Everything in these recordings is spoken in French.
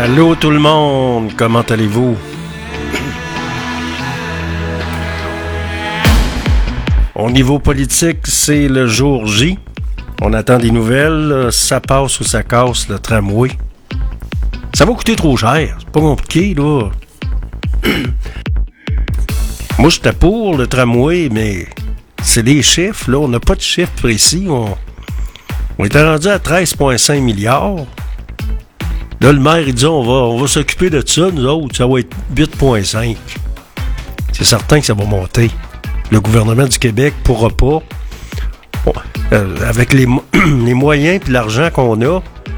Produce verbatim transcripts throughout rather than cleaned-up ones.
Allô tout le monde, comment allez-vous? Au niveau politique, c'est le jour J. On attend des nouvelles, ça passe ou ça casse le tramway. Ça va coûter trop cher, c'est pas compliqué là. Moi j'étais pour le tramway, mais c'est des chiffres, là, on n'a pas de chiffres précis. On, on était rendu à treize virgule cinq milliards. Là, le maire, il dit, on va, on va s'occuper de ça, nous autres, ça va être huit virgule cinq. C'est certain que ça va monter. Le gouvernement du Québec ne pourra pas, bon, euh, avec les, les moyens et l'argent qu'on a,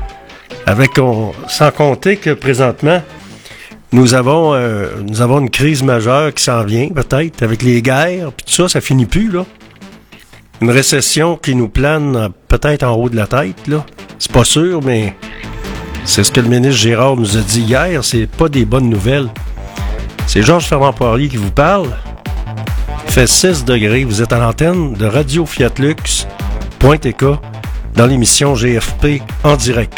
avec on, sans compter que présentement, nous avons, euh, nous avons une crise majeure qui s'en vient, peut-être, avec les guerres, puis tout ça, ça finit plus, là. Une récession qui nous plane peut-être en haut de la tête, là. C'est pas sûr, mais c'est ce que le ministre Girard nous a dit hier, c'est pas des bonnes nouvelles. C'est Georges Fernand Poirier qui vous parle. Il fait six degrés, vous êtes à l'antenne de Radio Fiat Lux, point T K, dans l'émission G F P en direct.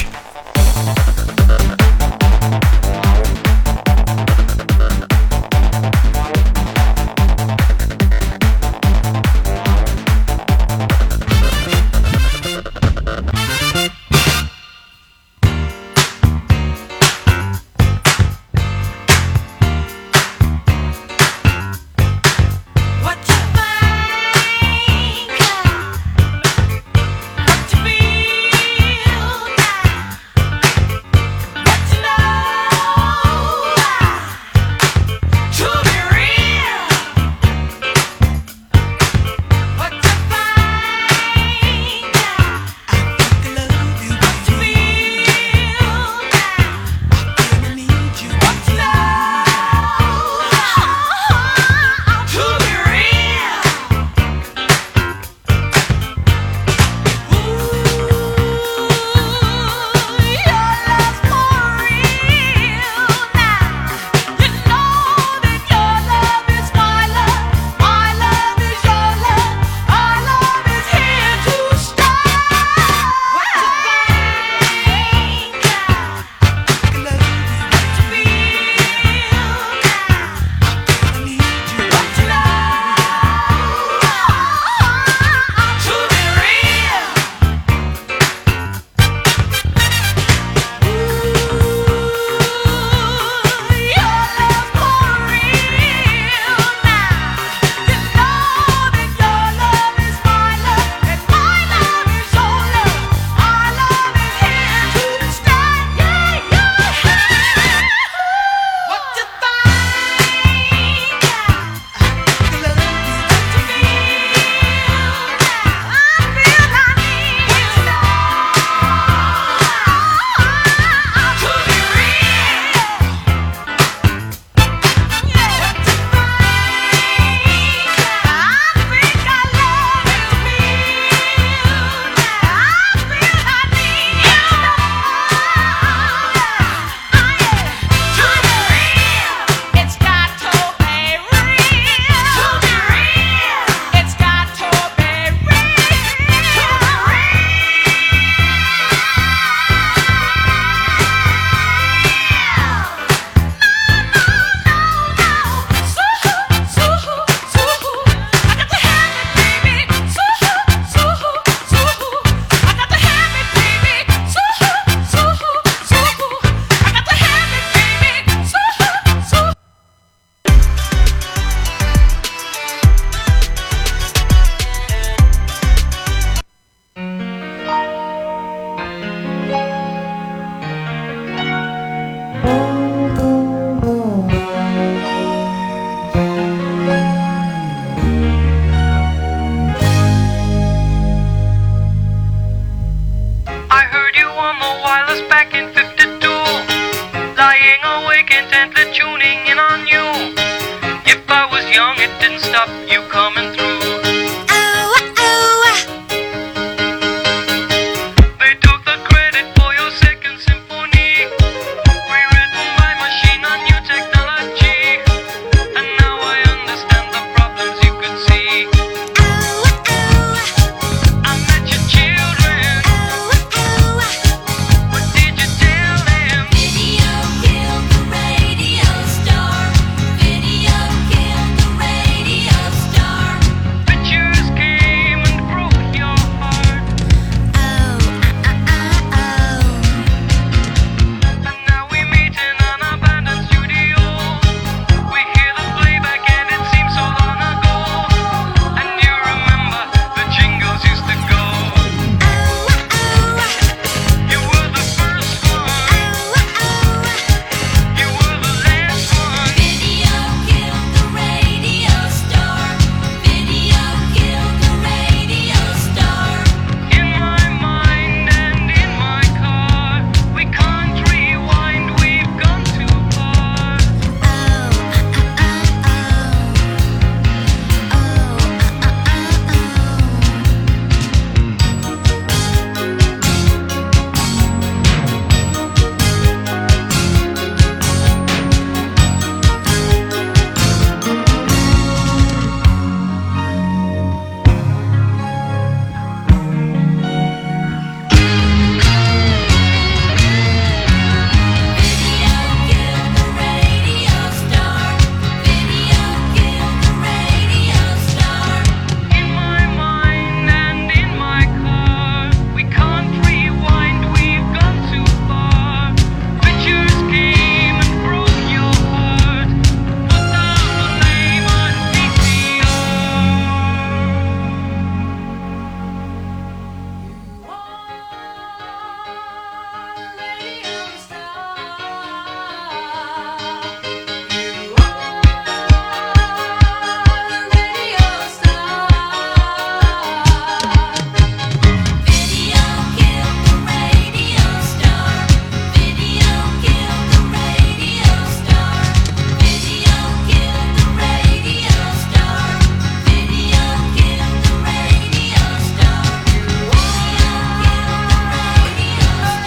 Video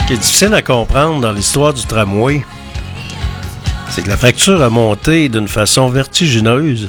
qui est difficile à comprendre dans l'histoire du tramway, c'est que la facture a monté d'une façon vertigineuse.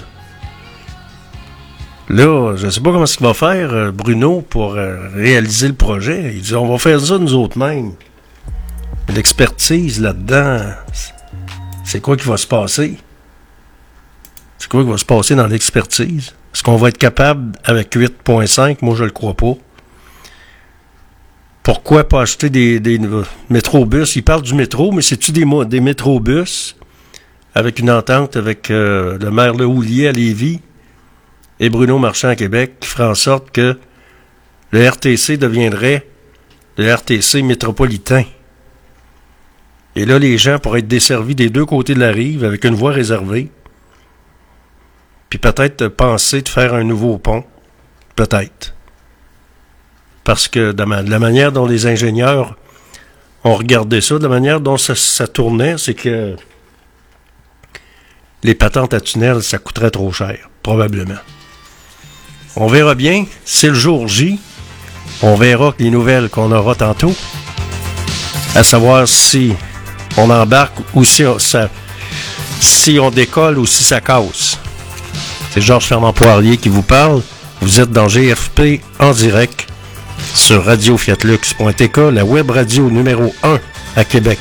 Là, je ne sais pas comment il va faire, Bruno, pour réaliser le projet. Il dit, on va faire ça nous autres mêmes. L'expertise là-dedans, c'est quoi qui va se passer? C'est quoi qui va se passer dans l'expertise? Est-ce qu'on va être capable avec huit virgule cinq? Moi, je le crois pas. Pourquoi pas acheter des, des métrobus? Il parle du métro, mais c'est-tu des, des métrobus avec une entente avec euh, le maire Lehoulier à Lévis et Bruno Marchand à Québec qui fera en sorte que le R T C deviendrait le R T C métropolitain. Et là, les gens pourraient être desservis des deux côtés de la rive avec une voie réservée. Puis peut-être penser de faire un nouveau pont. Peut-être. Parce que de, ma, de la manière dont les ingénieurs ont regardé ça, de la manière dont ça, ça tournait, c'est que les patentes à tunnel, ça coûterait trop cher, probablement. On verra bien, c'est le jour J. On verra les nouvelles qu'on aura tantôt. À savoir si on embarque ou si on, ça, si on décolle ou si ça casse. C'est Georges Fernand Poirier qui vous parle. Vous êtes dans G F P en direct sur radio fiat lux point t k, la web radio numéro un à Québec.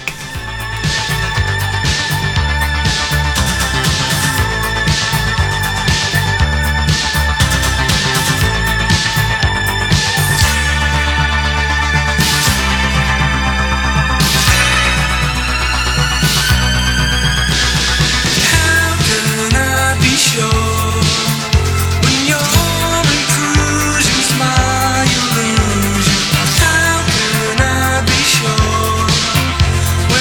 When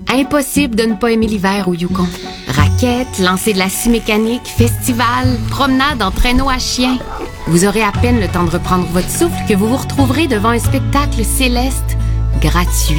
Impossible de ne pas aimer l'hiver au Yukon. Raquettes, lancer de la scie mécanique, festival, promenade en traîneau à chien. Vous aurez à peine le temps de reprendre votre souffle que vous vous retrouverez devant un spectacle céleste gratuit.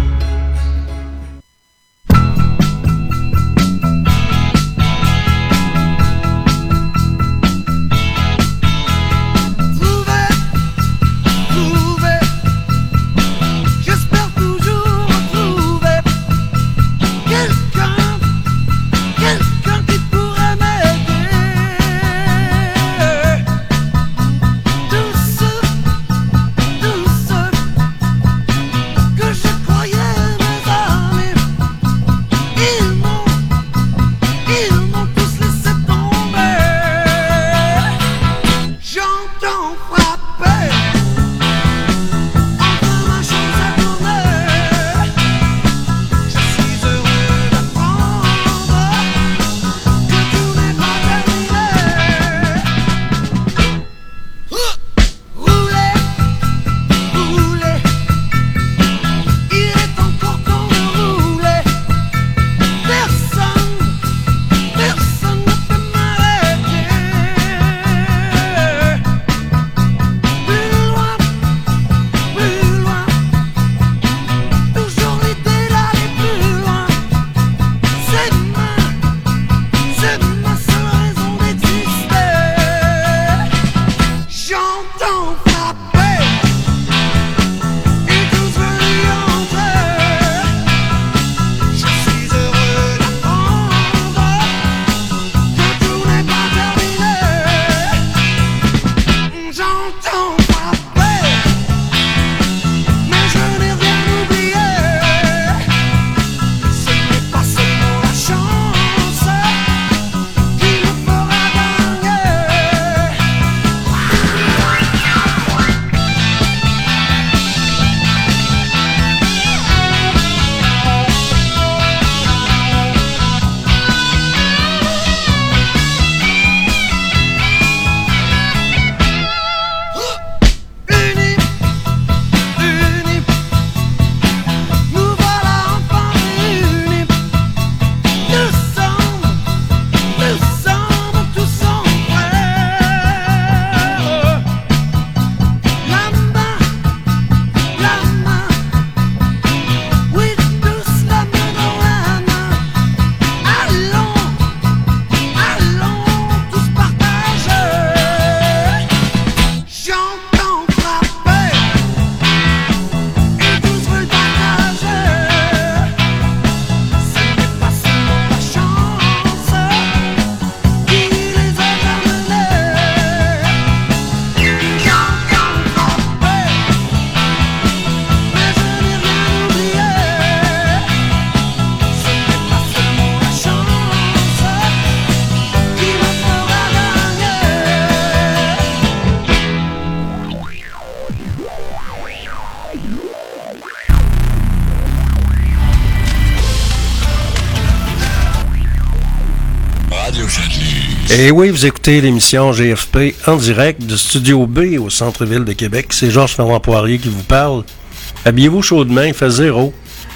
Et oui, vous écoutez l'émission G F P en direct du Studio B au centre-ville de Québec. C'est Georges-Fernand Poirier qui vous parle. Habillez-vous chaudement, il fait zéro.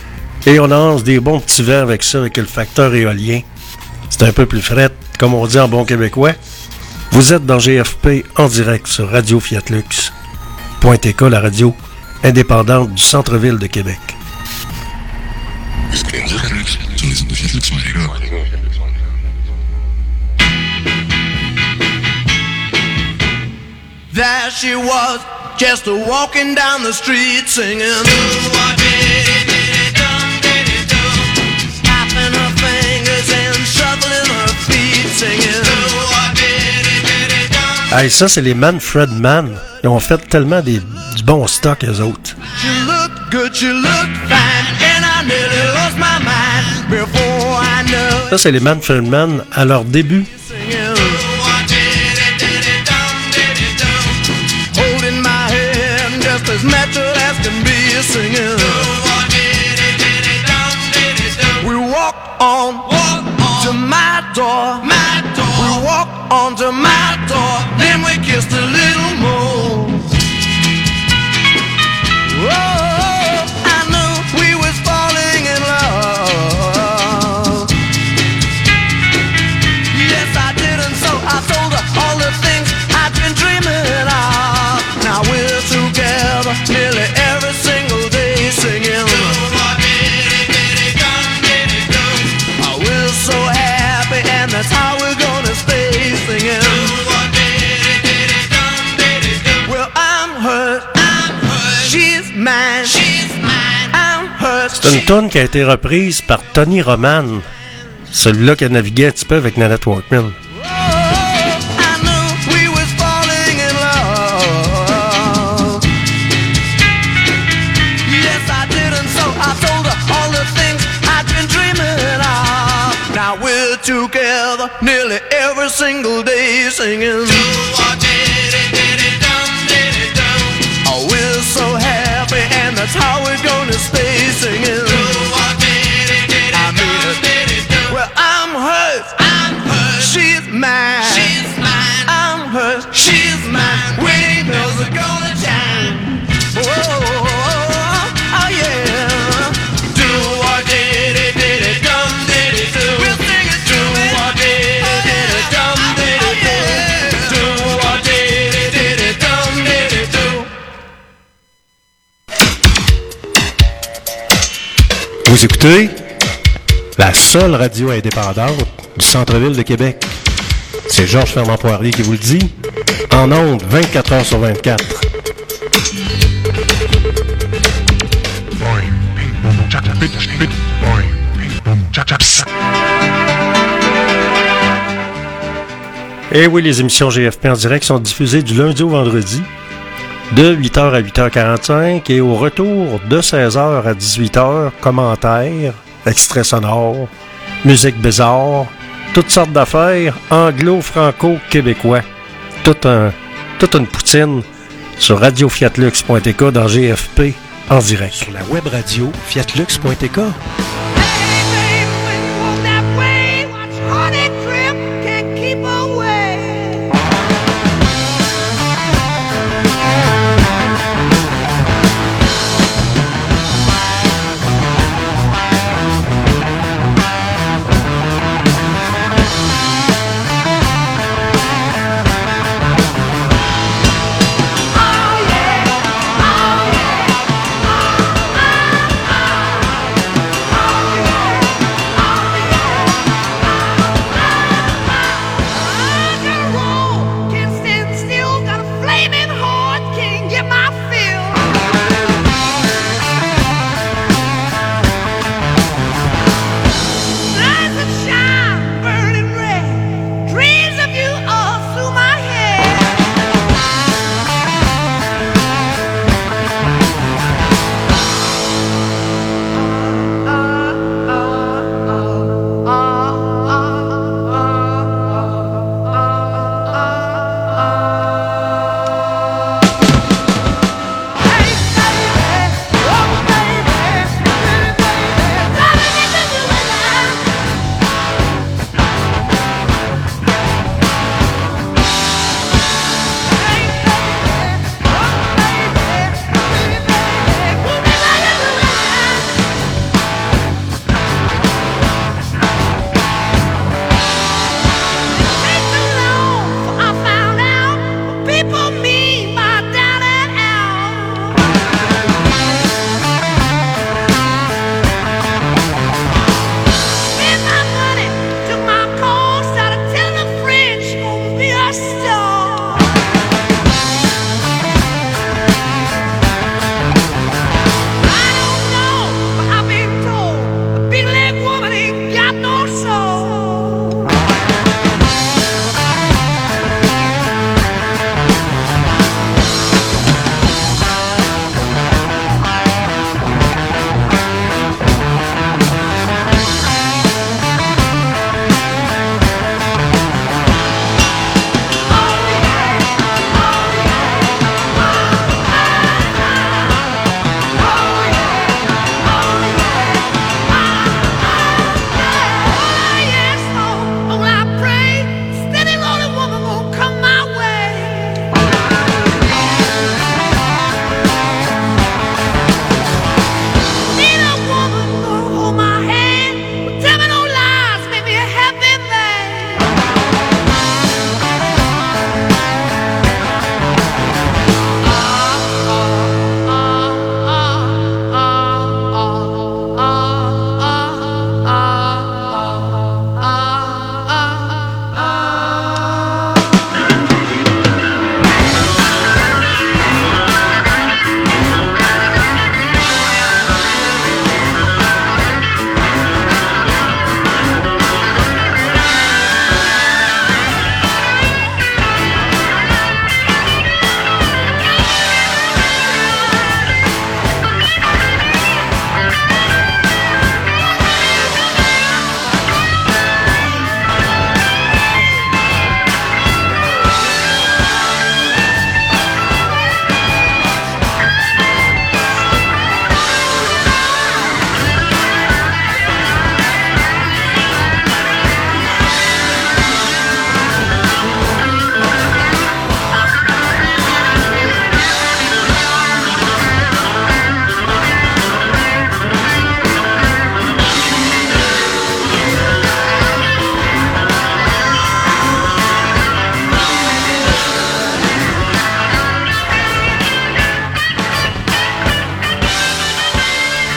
Et on lance des bons petits verres avec ça, avec le facteur éolien. C'est un peu plus fret, comme on dit en bon québécois. Vous êtes dans G F P en direct sur Radio Fiat Lux. Point T K, la radio indépendante du centre-ville de Québec. There she was, just a walking down the street singing. Snapping her fingers and shuffling her feet singing. Hey, ça, c'est les Manfred Mann. Ils ont fait tellement des, du bon stock, eux autres. She looked good, she looked fine, and I nearly lost my mind before I knew. Ça, c'est les Manfred Mann à leur début. Holding my hand just as natural as can be singing. We walk on, walk on to my door, my door. We walk on to my door, then we kissed a little more. Oh, I knew we was falling in love. C'est une toune qui a été reprise par Tony Roman, celui-là qui a navigué un petit peu avec Nanette Workman. Together nearly every single day singing. Oh, we're so happy and that's how we're gonna stay singing. I mean, well, I'm hers, I'm hers. She's mine, she's mine. I'm hers, she's mine. Wedding bells are gonna chime. Whoa, oh yeah. Do or did it, did it, come did it do. We'll sing it. Do or did it, did it, come did it do. Do or did it, did it, come did it do. Vous écoutez la seule radio indépendante du centre-ville de Québec. C'est Georges Fernand Poirier qui vous le dit, en ondes vingt-quatre heures sur vingt-quatre. Et oui, les émissions G F P en direct sont diffusées du lundi au vendredi, de huit heures à huit heures quarante-cinq, et au retour de seize heures à dix-huit heures, commentaires, extraits sonores, musique bizarre, toutes sortes d'affaires anglo-franco-québécois. Toute, un, toute une poutine sur radio fiat lux point t k dans G F P en direct. Sur la web radio fiat lux point t k. Oh,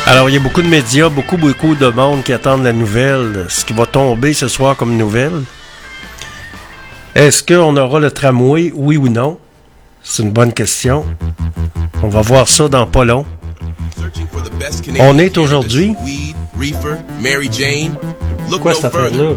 Alors, il y a beaucoup de médias, beaucoup, beaucoup de monde qui attendent la nouvelle. Ce qui va tomber ce soir comme nouvelle. Est-ce qu'on aura le tramway, oui ou non? C'est une bonne question. On va voir ça dans pas long. On est aujourd'hui... Quoi cette affaire-là?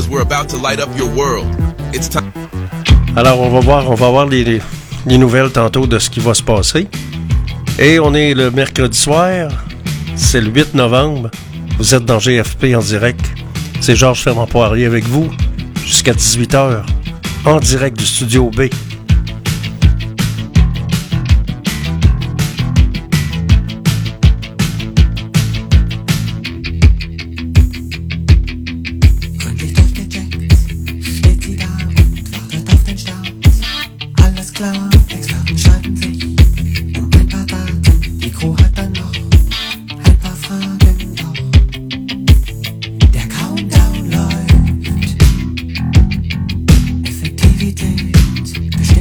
Alors, on va voir, on va voir les, les, les nouvelles tantôt de ce qui va se passer. Et on est le mercredi soir. C'est le huit novembre. Vous êtes dans G F P en direct. C'est Georges Fermand-Poirier avec vous jusqu'à dix-huit heures en direct du Studio B. Effektivität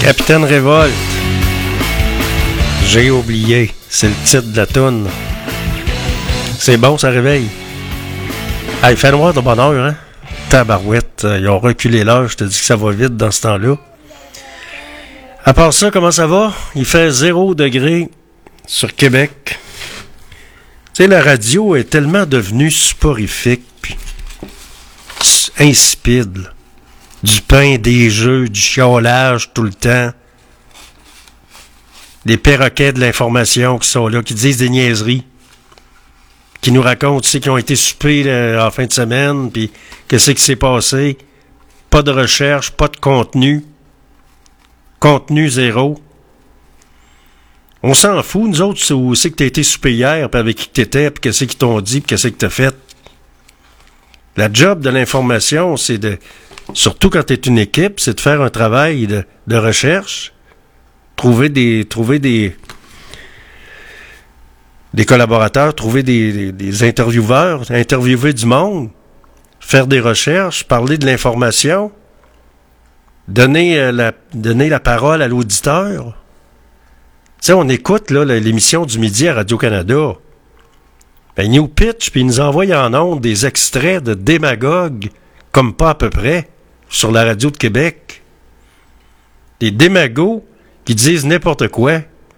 Capitaine Révolte. J'ai oublié. C'est le titre de la toune. C'est bon, ça réveille. Hey, fait noir de bonheur, hein? Tabarouette. Ils ont reculé l'heure. Je te dis que ça va vite dans ce temps-là. À part ça, comment ça va? Il fait zéro degré sur Québec. Tu sais, la radio est tellement devenue soporifique, puis insipide. Du pain, des jeux, du chiolage tout le temps. Des perroquets de l'information qui sont là, qui disent des niaiseries. Qui nous racontent, tu sais, qui ont été soupés là, en fin de semaine, puis qu'est-ce qui s'est passé. Pas de recherche, pas de contenu. Contenu zéro. On s'en fout, nous autres, c'est où c'est que t'as été soupé hier, puis avec qui t'étais, puis qu'est-ce qu'ils t'ont dit, puis qu'est-ce que t'as fait. La job de l'information, c'est de... Surtout quand t'es une équipe, c'est de faire un travail de, de recherche, trouver des... trouver des... des collaborateurs, trouver des, des, des intervieweurs, interviewer du monde, faire des recherches, parler de l'information, donner, euh, la, donner la parole à l'auditeur. Tu sais, on écoute là, l'émission du midi à Radio-Canada. Ben, ils nous pitch, puis ils nous envoient en ondes des extraits de démagogues, comme pas à peu près, sur la radio de Québec. Des démagogues qui disent n'importe quoi,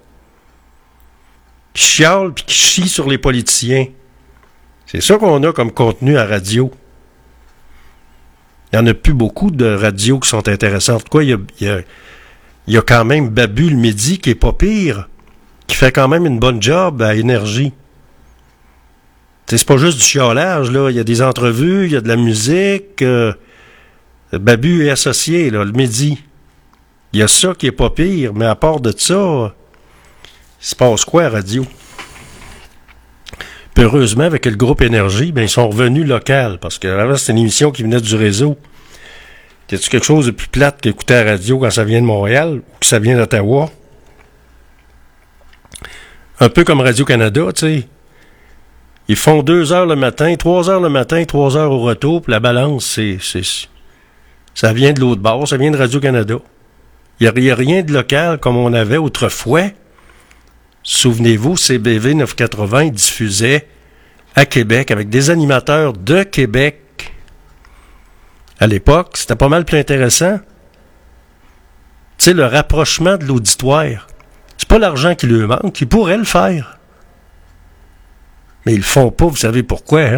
qui chialent puis qui chient sur les politiciens. C'est ça qu'on a comme contenu à radio. Il n'y en a plus beaucoup de radios qui sont intéressantes. Quoi, il y a, il y a, il y a quand même Babu le midi qui est pas pire, qui fait quand même une bonne job à Énergie. T'sais, c'est pas juste du chiolage, là. Il y a des entrevues, il y a de la musique. Euh, Babu est associé, là, le midi. Il y a ça qui est pas pire, mais à part de ça, il se passe quoi à radio? Puis heureusement, avec le groupe Énergie, ben, ils sont revenus local, parce que avant, c'était une émission qui venait du réseau. Y a-tu quelque chose de plus plate qu'écouter la radio quand ça vient de Montréal, ou que ça vient d'Ottawa? Un peu comme Radio-Canada, tu sais. Ils font deux heures le matin, trois heures le matin, trois heures au retour, puis la balance, c'est, c'est, ça vient de l'autre bord, ça vient de Radio-Canada. Il n'y a, a rien de local comme on avait autrefois. Souvenez-vous, C B V neuf cent quatre-vingts diffusait à Québec avec des animateurs de Québec. À l'époque, c'était pas mal plus intéressant. Tu sais, le rapprochement de l'auditoire. C'est pas l'argent qui lui manque, ils pourraient le faire. Mais ils le font pas, vous savez pourquoi, hein?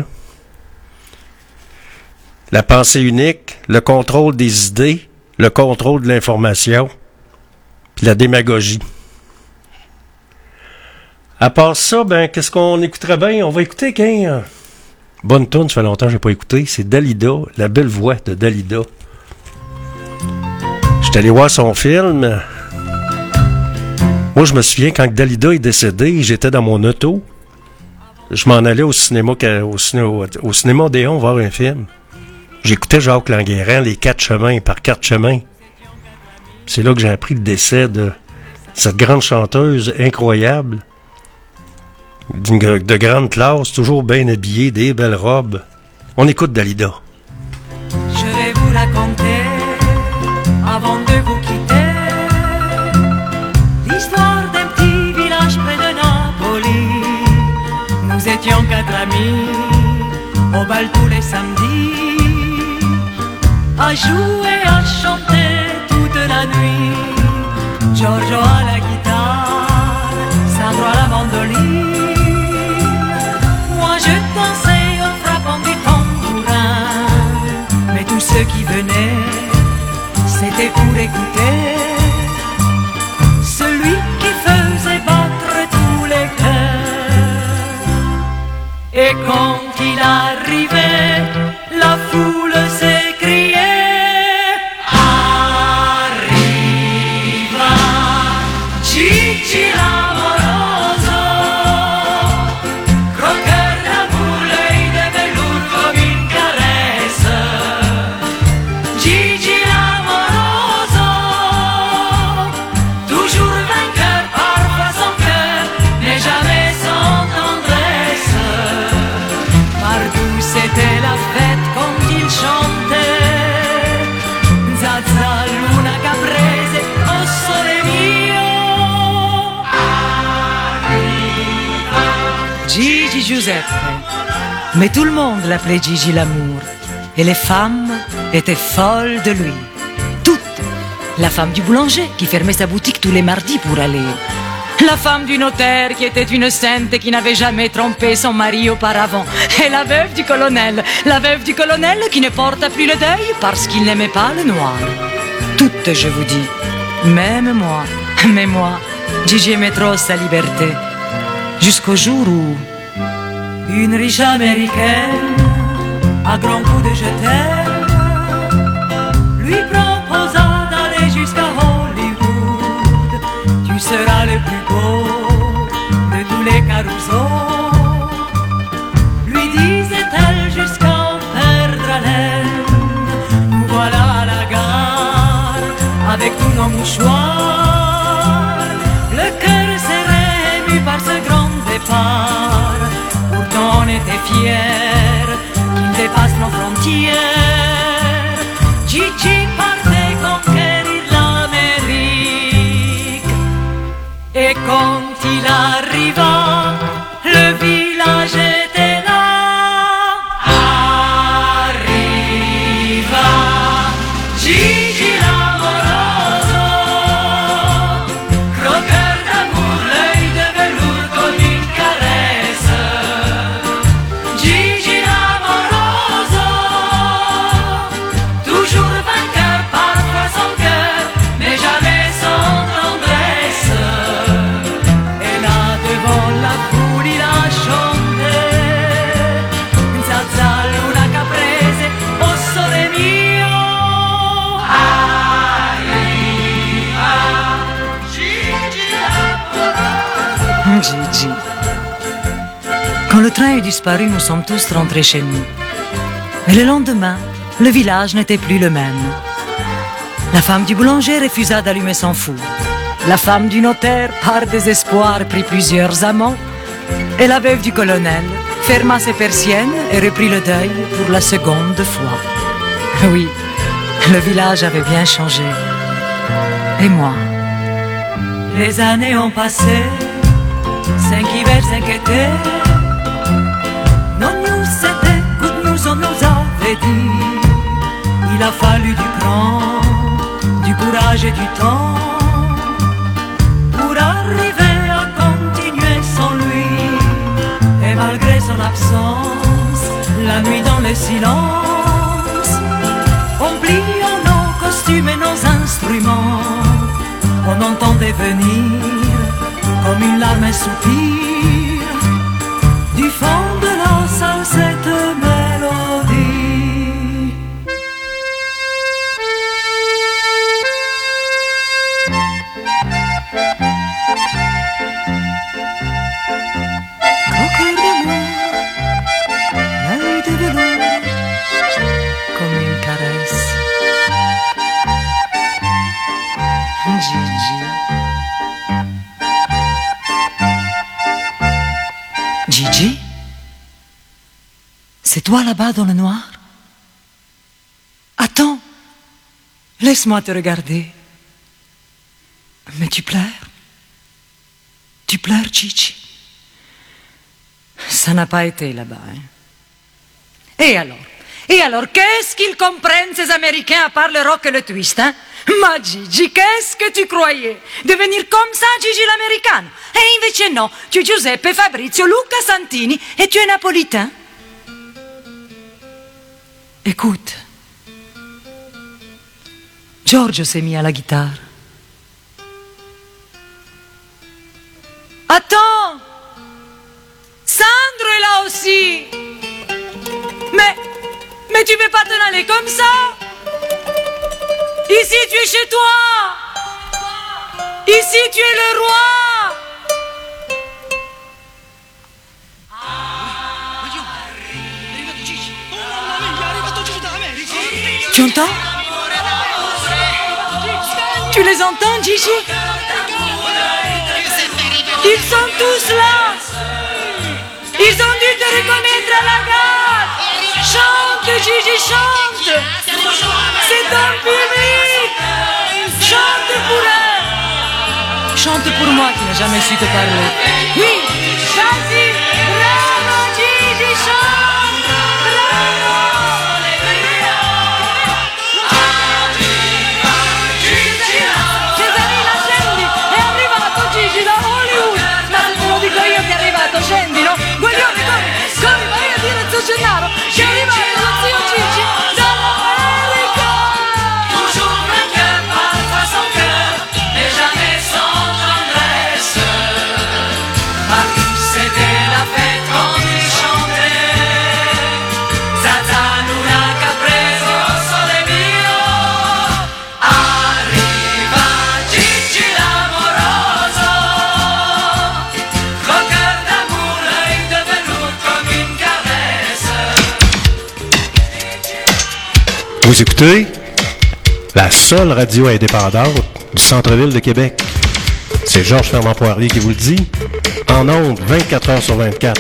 La pensée unique, le contrôle des idées, le contrôle de l'information, puis la démagogie. À part ça, ben, qu'est-ce qu'on écouterait bien? On va écouter qu'un... Bonne tourne, ça fait longtemps que j'ai pas écouté. C'est Dalida, la belle voix de Dalida. J'étais allé voir son film. Moi, je me souviens, quand Dalida est décédée, j'étais dans mon auto. Je m'en allais au cinéma, au cinéma, au cinéma Odéon voir un film. J'écoutais Jacques Languérand, Les Quatre Chemins, par Quatre Chemins. C'est là que j'ai appris le décès de cette grande chanteuse incroyable, d'une, de grande classe, toujours bien habillée, des belles robes. On écoute Dalida. Je vais vous raconter, avant de vous quitter, l'histoire d'un petit village près de Napoli. Nous étions quatre amis, au bal tous les samedis, à jouer, à chanter toute la nuit. Giorgio à la guitare, Sandro à la mandoline. Moi je dansais en frappant des tambourins. Mais tous ceux qui venaient, c'était pour écouter celui qui faisait battre tous les cœurs. Et quand il arrivait, la foule s'écriait: arriva Gigi l'amoroso, croqueur d'amour, l'œil de velours comme une caresse. Gigi l'amoroso, Gigi Giuseppe. Mais tout le monde l'appelait Gigi l'amour. Et les femmes étaient folles de lui. Toutes. La femme du boulanger qui fermait sa boutique tous les mardis pour aller. La femme du notaire qui était une sainte et qui n'avait jamais trompé son mari auparavant. Et la veuve du colonel. La veuve du colonel qui ne porta plus le deuil parce qu'il n'aimait pas le noir. Toutes, je vous dis. Même moi. Mais moi, Gigi aimait trop sa liberté. Jusqu'au jour où une riche américaine, à grands coups de je t'aime, lui proposa d'aller jusqu'à Hollywood. Tu seras le plus beau de tous les carousaux, lui disait-elle jusqu'à en perdre haleine. Nous voilà à la gare avec tous nos mouchoirs, le cœur serré ému par ce grand départ. Pourtant on était fiers qu'il dépasse nos frontières. Gigi partait conquérir l'Amérique. Et quand il arriva, le village était là. Arriva Gigi l'amoroso, croqueur d'amour, l'œil de velours comme une caresse. Gigi l'amoroso, toujours vainqueur, parfois son cœur, mais jamais sans tendresse. Et là devant la foule il a chanté une zazzale, una caprese, oh sole mio. Arriva Gigi l'amoroso. Gigi. Quand le train eut disparu, nous sommes tous rentrés chez nous. Mais le lendemain, le village n'était plus le même. La femme du boulanger refusa d'allumer son four. La femme du notaire, par désespoir, prit plusieurs amants. Et la veuve du colonel ferma ses persiennes et reprit le deuil pour la seconde fois. Oui, le village avait bien changé. Et moi? Les années ont passé, cinq hivers, cinq étés. Non, nous c'était, écoute, nous on nous avait dit. Il a fallu du cran, du courage et du temps pour arriver à continuer sans lui. Et malgré son absence, la nuit dans le silence, on pliant nos costumes et nos instruments, on entendait venir comme une larme, un soupir du fond de la salle cette mélodie. Croqueur d'amour, l'œil de velours, comme une caresse. Gigi. Gigi? C'est toi là-bas dans le noir? Attends, laisse-moi te regarder. Mais tu pleures? Tu pleures, Gigi? Ça n'a pas été là-bas, hein? Et alors? Et alors, qu'est-ce qu'ils comprennent ces Américains à part le rock et le twist, hein? Ma Gigi, qu'est-ce que tu croyais? Devenir comme ça, Gigi l'americano? E invece no, tu es Giuseppe, Fabrizio, Luca Santini et tu es napolitain. Écoute, Giorgio s'est mis à la guitare. Attends, Sandro est là aussi. Mais, mais tu veux pas t'en aller comme ça? Ici tu es chez toi. Ici tu es le roi. Tu entends? Tu les entends, Gigi? Ils sont tous là. Ils ont dû te reconnaître à la gare. Chante, Gigi, chante. C'est ton public. Chante pour eux. Chante pour moi qui n'ai jamais su te parler. Oui, vas-y, Scendi, no? Guaglione, corri, corri, vai a dire a zio Gennaro che arriva lo zio Gigi dall'America. Toujours un cœur parfois sans cœur, mais jamais sans tendresse. Paris, c'était la fête quand il chantait Zazzanuna Caprese, sole mio. Arriva Gigi l'amoroso, croqueur d'amour, l'œil de velours comme une caresse. Vous écoutez la seule radio indépendante du centre-ville de Québec. C'est Georges Fernand Poirier qui vous le dit, en ondes vingt-quatre heures sur vingt-quatre.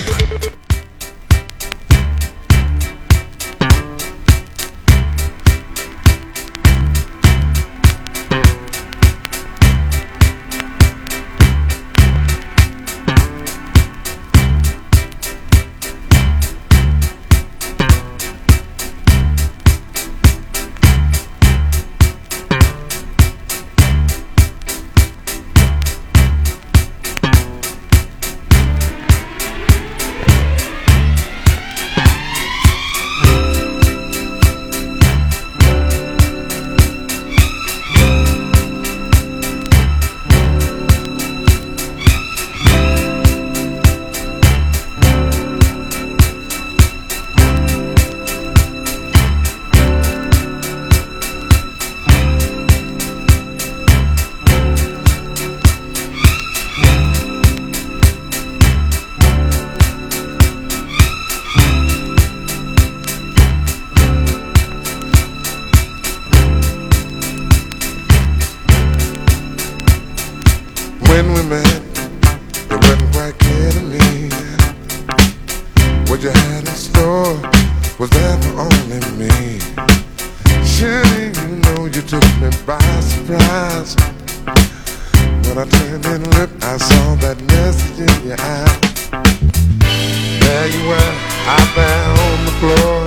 When we met, it wasn't quite clear to me what you had in store was there for only me. Surely you know you took me by surprise. When I turned and looked, I saw that message in your eye. There you were, out there on the floor.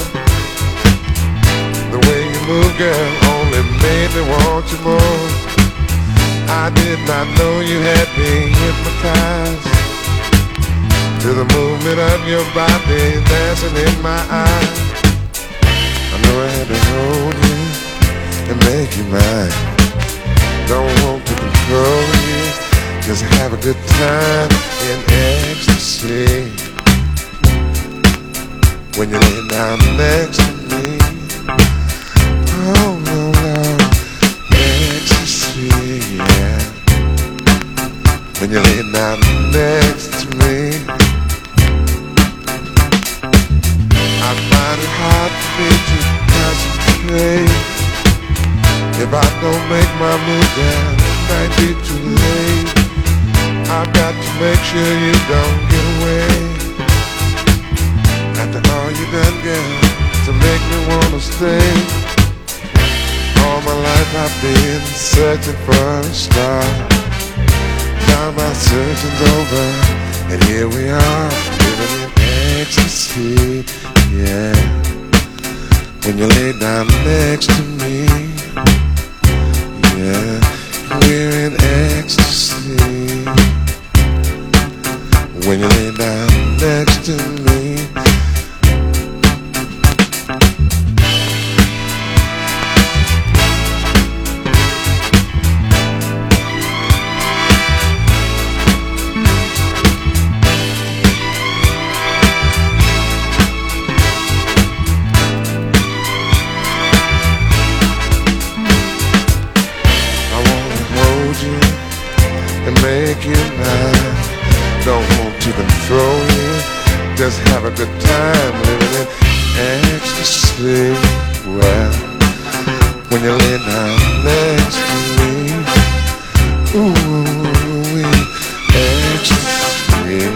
The way you moved, girl, only made me want you more. I did not know you had been hypnotized to the movement of your body dancing in my eyes. I know I had to hold you and make you mine. Don't want to control you, just have a good time in ecstasy. When you lay down next to me, oh no, no, ecstasy, yeah. When you lay down next to me, I find it hard for me to concentrate. If I don't make my move, then it might be too late. I've got to make sure you don't get away. After all you done, girl, to make me wanna stay. All my life I've been searching for a star. Now my searching's over, and here we are, living in ecstasy, yeah. When you lay down next to me, yeah, we're in ecstasy. When you lay down next to me, make you mine. Don't want to control you, just have a good time living in ecstasy. Well, when you lay down next to me, ooh, ecstasy.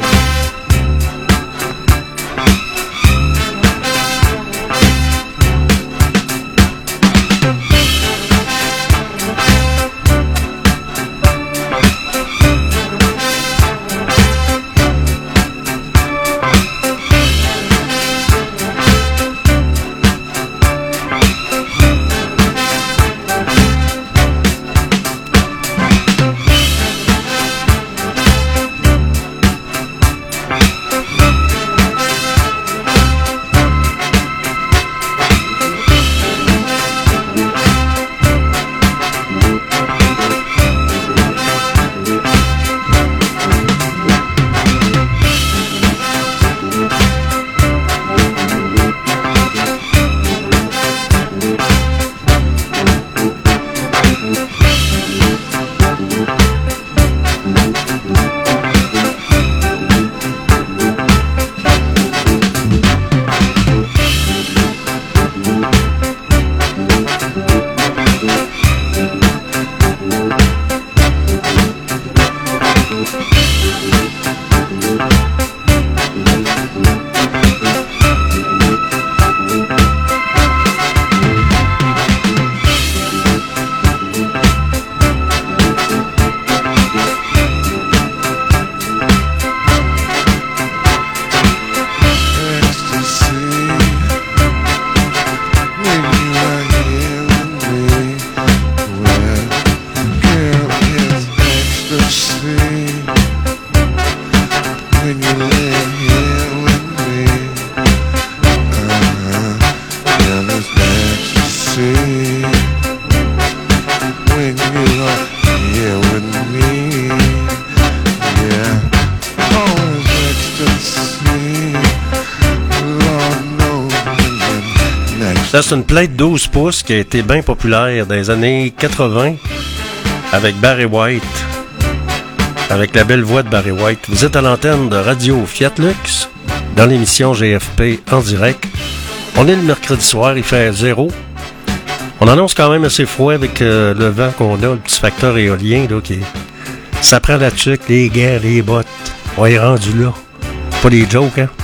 Ça, c'est une plainte douze pouces qui a été bien populaire dans les années quatre-vingts avec Barry White, avec la belle voix de Barry White. Vous êtes à l'antenne de Radio Fiat Lux dans l'émission G F P en direct. On est le mercredi soir, il fait zéro. On annonce quand même assez froid avec euh, le vent qu'on a, le petit facteur éolien là, qui est... Ça prend la tuque, les gants, les bottes. On est rendu là. Pas des jokes, hein?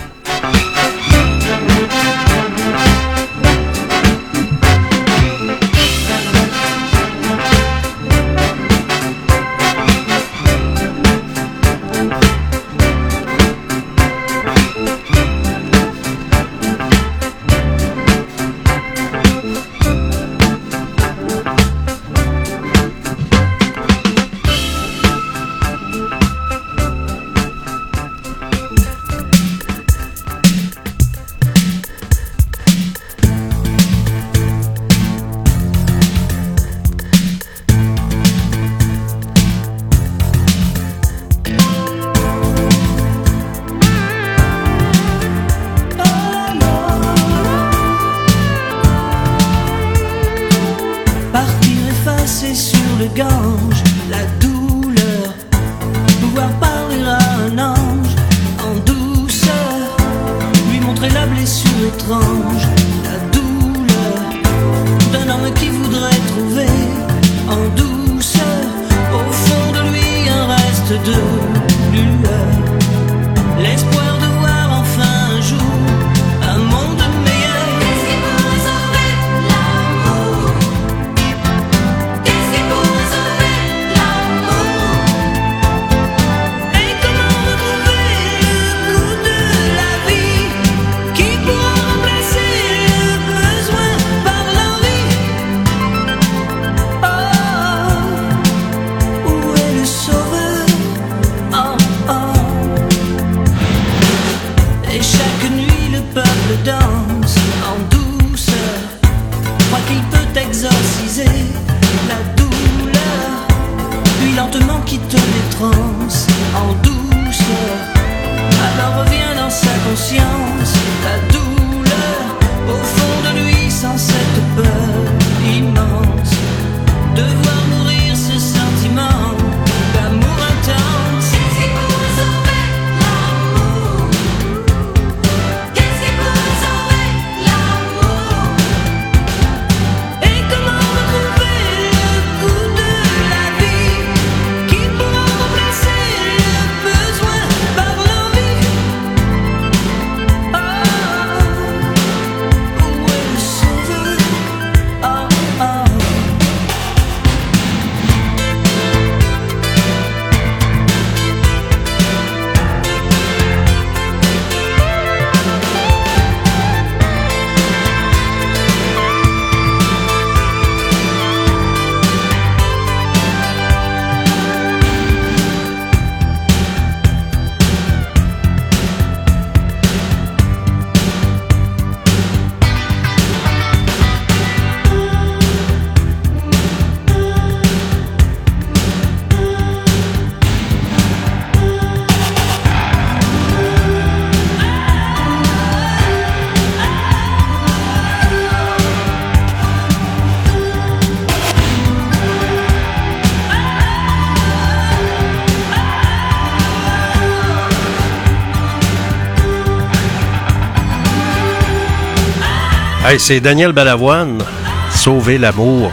Hey, c'est Daniel Balavoine, Sauver l'amour.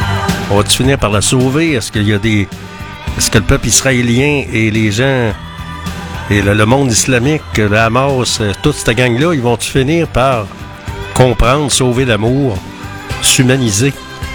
On va-tu finir par la sauver? Est-ce qu'il y a des... Est-ce que le peuple israélien et les gens Et le, le monde islamique, le Hamas, toute cette gang-là, ils vont-tu finir par comprendre, sauver l'amour, s'humaniser?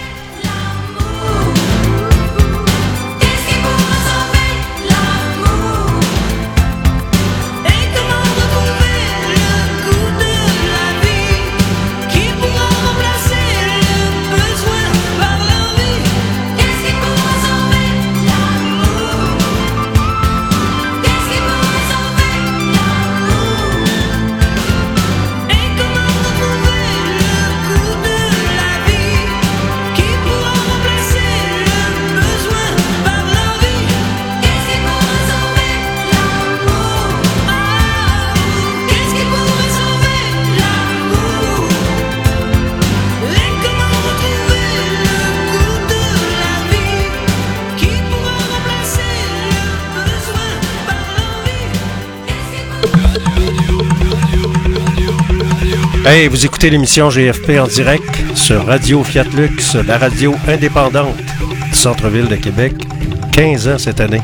Hey, vous écoutez l'émission G F P en direct sur Radio Fiat Lux, la radio indépendante du centre-ville de Québec. quinze ans cette année.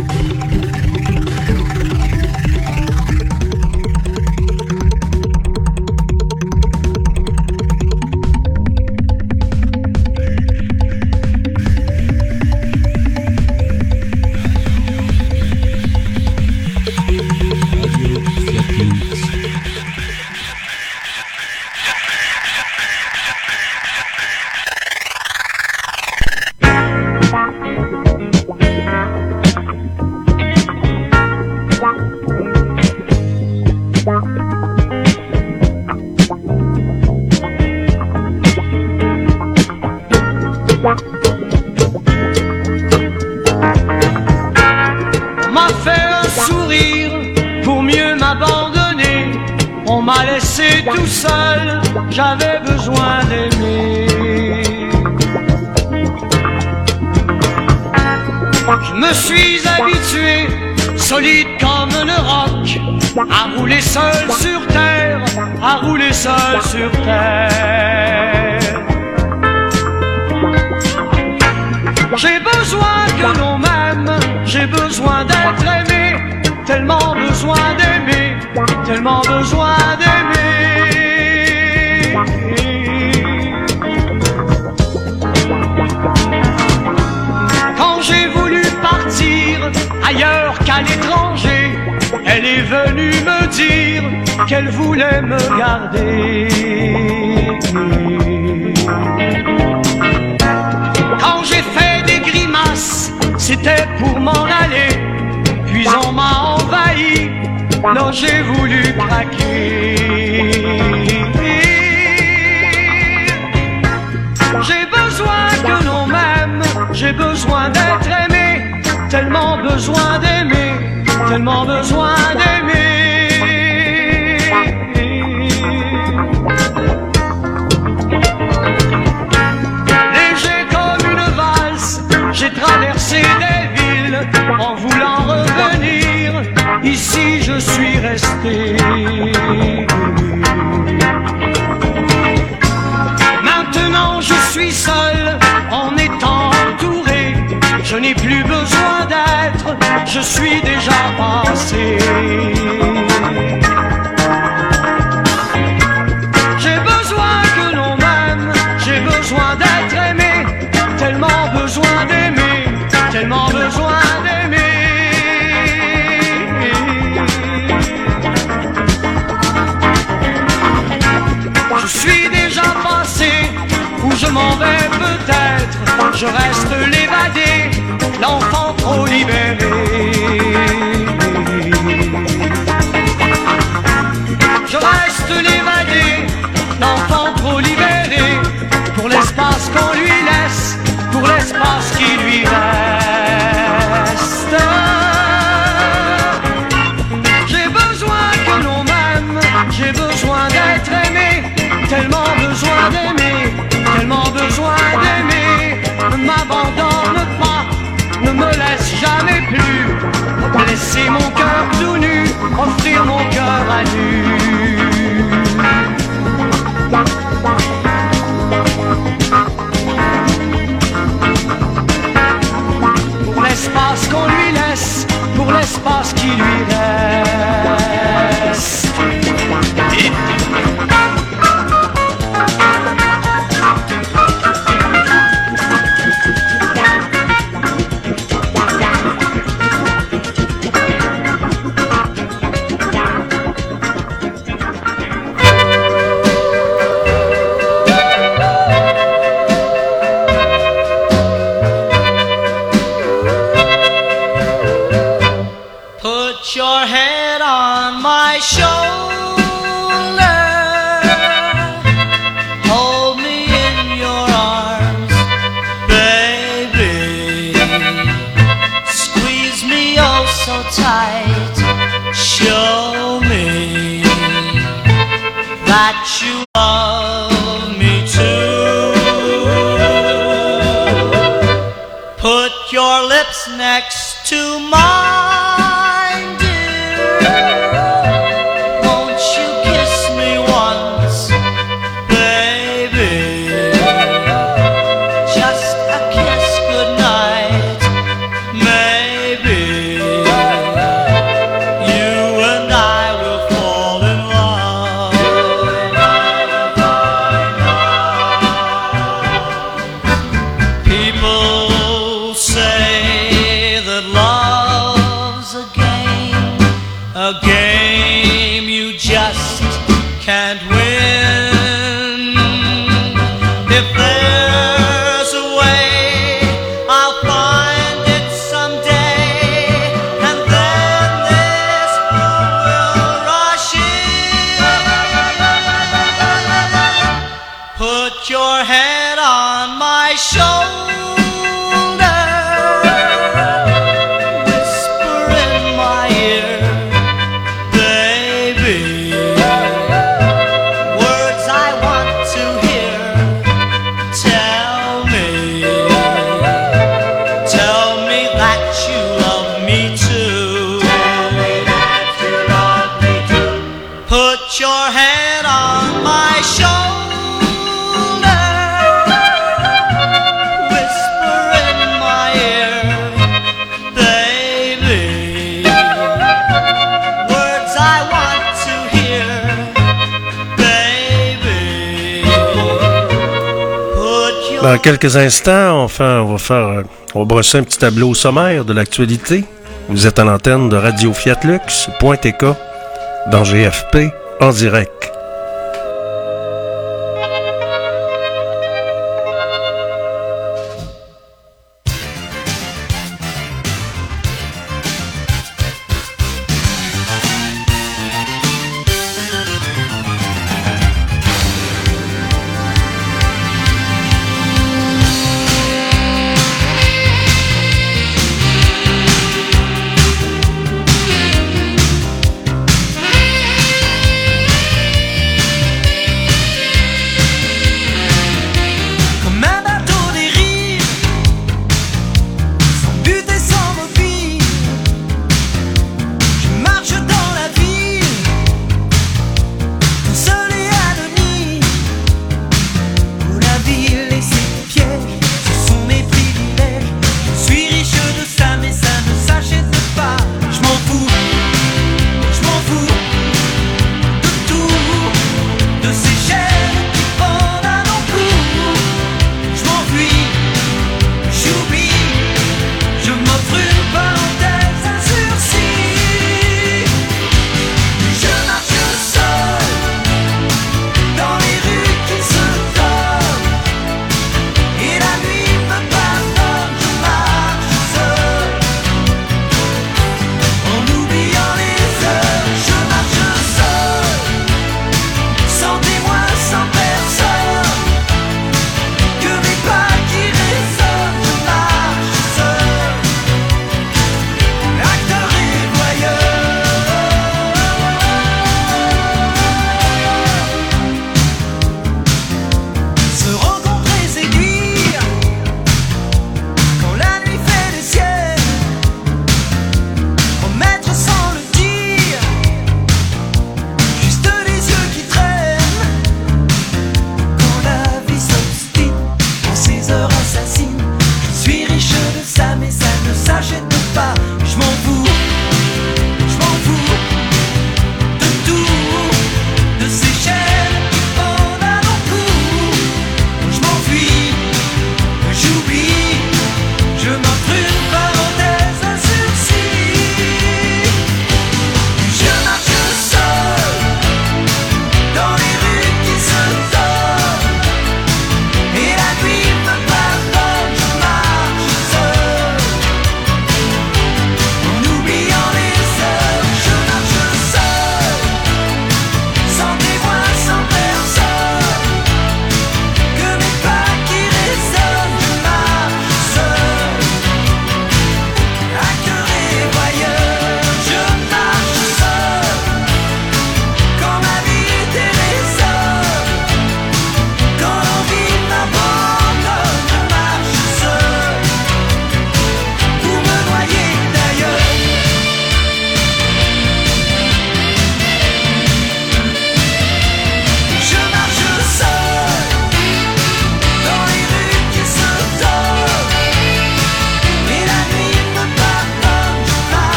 Tout seul, j'avais besoin d'aimer. Je me suis habitué, solide comme le roc, à rouler seul sur terre, à rouler seul sur terre. J'ai besoin que l'on m'aime, j'ai besoin d'être aimé, tellement besoin d'aimer, tellement besoin d'aimer. Quand j'ai voulu partir ailleurs qu'à l'étranger, elle est venue me dire qu'elle voulait me garder. Quand j'ai fait des grimaces, c'était pour m'en aller, puis on m'a envahi, là j'ai voulu craquer. J'ai besoin que l'on m'aime, j'ai besoin d'être aimé, tellement besoin d'aimer, tellement besoin d'aimer. Léger comme une valse, j'ai traversé des villes en voulant revenir, ici je suis resté. Maintenant je suis seul en étant entouré, je n'ai plus besoin d'être, je suis déjà passé. J'ai besoin que l'on m'aime, j'ai besoin d'être aimé, tellement besoin d'aimer, tellement besoin d'aimer. Je suis déjà passé, où je m'en vais peut-être, je reste l'évadé, l'enfant trop libéré. Je reste l'évadé, l'enfant trop libéré, pour l'espace qu'on lui laisse, pour l'espace qui lui reste. J'ai besoin que l'on m'aime, j'ai besoin d'être aimé, tellement besoin d'aimer, tellement besoin d'aimer, m'abandonne. head on my shoulder. Hold me in your arms, baby. Squeeze me oh so tight. Show me that you love me too. Put your lips next to mine, dear. Won't you kiss me once, baby? Just a kiss goodnight, maybe. You and I will fall in love. People say that love's a game, a game you just can't win. If there's a way, I'll find it someday, and then this fool will rush in. Put your head on my shoulder. Whisper in my ear, baby. Words I want to hear. Tell me, tell me that you love me too. Tell me that you love me too. Put your head on my shoulder. Whisper in my ear, baby. Words I want to hear, baby. Put your Dans quelques instants, on, fait, on va faire, euh, on va brosser un petit tableau sommaire de l'actualité. Vous êtes à l'antenne de Radio Fiat Lux, point T K, dans G F P, en direct.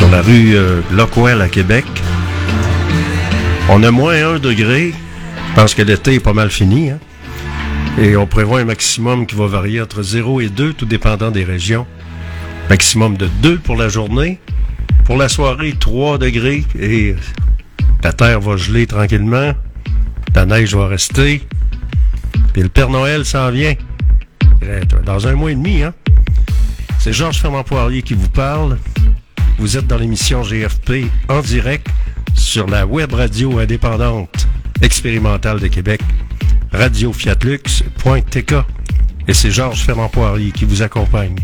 sur la rue euh, Lockwell à Québec. On a moins un degré. Je pense que l'été est pas mal fini. Hein? Et on prévoit un maximum qui va varier entre zéro et deux, tout dépendant des régions. Maximum de deux pour la journée. Pour la soirée, trois degrés. Et la terre va geler tranquillement. La neige va rester. Puis le Père Noël s'en vient. Dans un mois et demi, hein? C'est Georges Fernand-Poirier qui vous parle. Vous êtes dans l'émission G F P en direct sur la web radio indépendante expérimentale de Québec, radio fiat lux point t k. Et c'est Georges Fernand-Poirier qui vous accompagne.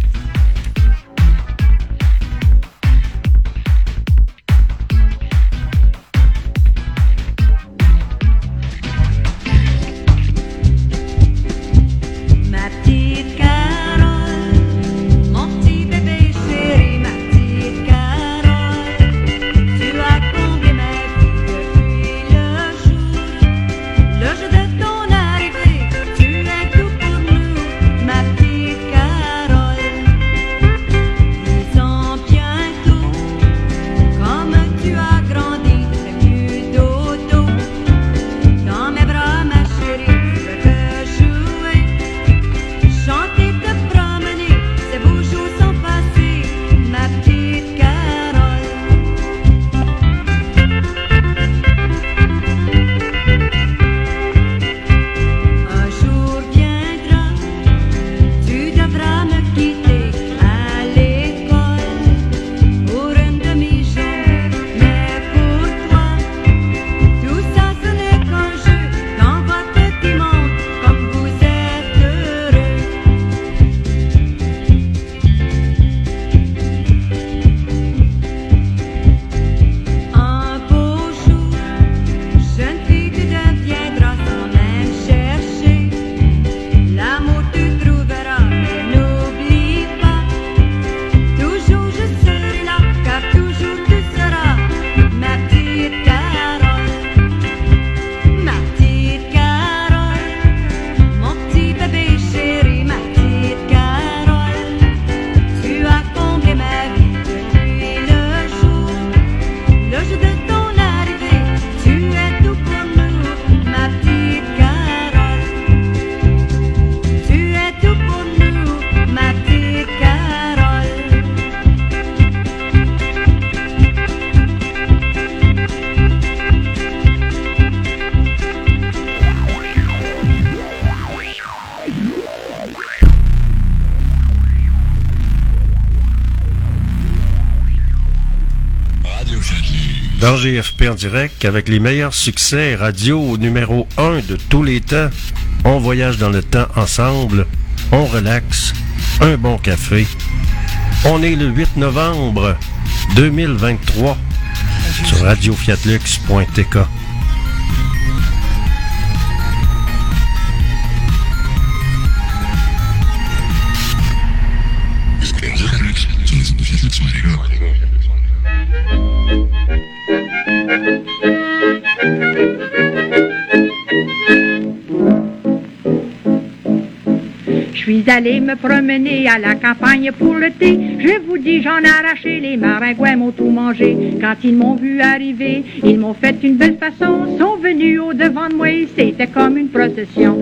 Dans G F P en direct, avec les meilleurs succès radio numéro un de tous les temps. On voyage dans le temps ensemble, on relaxe, un bon café. On est le huit novembre deux mille vingt-trois sur radio fiat lux point t k. Je suis allé me promener à la campagne pour le thé. Je vous dis, j'en ai arraché, les maringouins m'ont tout mangé. Quand ils m'ont vu arriver, ils m'ont fait une belle façon. Sont venus au devant de moi, c'était comme une procession.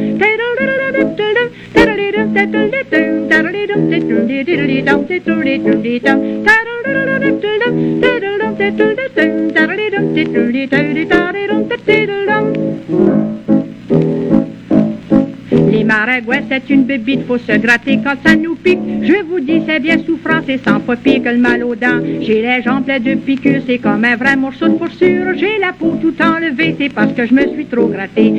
Les maringouins, c'est une bébite, faut se gratter quand ça nous pique. Je vous dis, c'est bien souffrant, c'est sans pas pire que le mal aux dents. J'ai les jambes pleines de piqûres, c'est comme un vrai morceau de fourrure. J'ai la peau tout enlevée, c'est parce que je me suis trop gratté.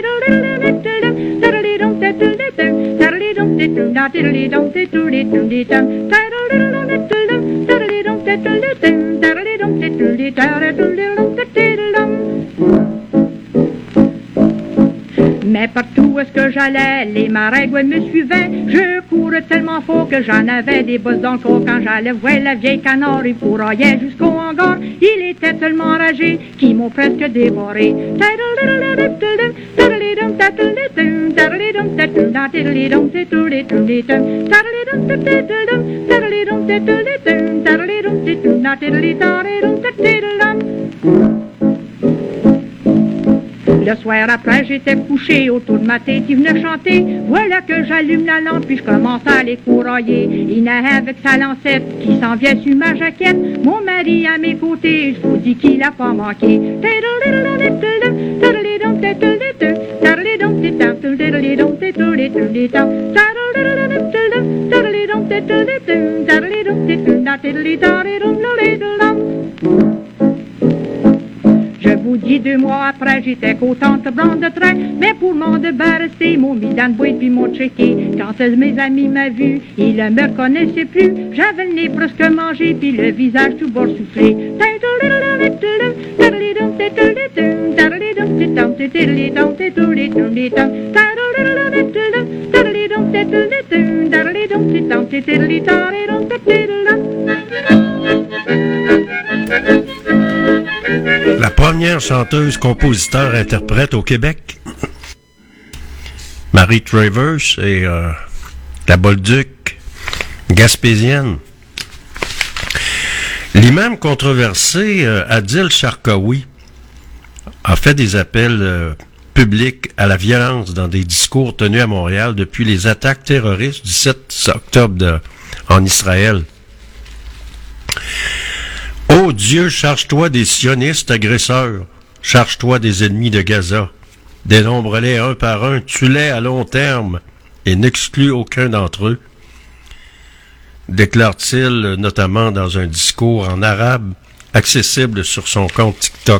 Mais partout où est-ce que j'allais, les maringouins me suivaient. Je courais tellement fort que j'en avais des bosses dans le corps. Quand j'allais voir la vieille canard, il fourraillait jusqu'au hangar. Il était tellement enragé qu'ils m'ont presque dévoré. Le soir après, j'étais couché autour de ma tête, il venait chanter. Voilà que j'allume la lampe, puis je commence à les courailler. Il naît avec sa lancette qui s'en vient sur ma jaquette. Mon mari à mes côtés, je vous dis qu'il a pas manqué. Je vous dis, deux mois après, j'étais contente blanc de train. Mais pour m'en débarrasser, ils m'ont mis dans le boîte puis m'ont checké. Quand mes amis m'ont vu, ils ne me connaissaient plus. J'avais le nez presque mangé puis le visage tout boursouflé. La première chanteuse, compositeur, interprète au Québec, Marie Travers, et euh, la Bolduc gaspésienne. L'imam controversé, euh, Adil Sharkawi, a fait des appels euh, publics à la violence dans des discours tenus à Montréal depuis les attaques terroristes du sept octobre de, en Israël. Ô Dieu, charge-toi des sionistes agresseurs, charge-toi des ennemis de Gaza, dénombre-les un par un, tue-les à long terme et n'exclus aucun d'entre eux, déclare-t-il notamment dans un discours en arabe accessible sur son compte TikTok.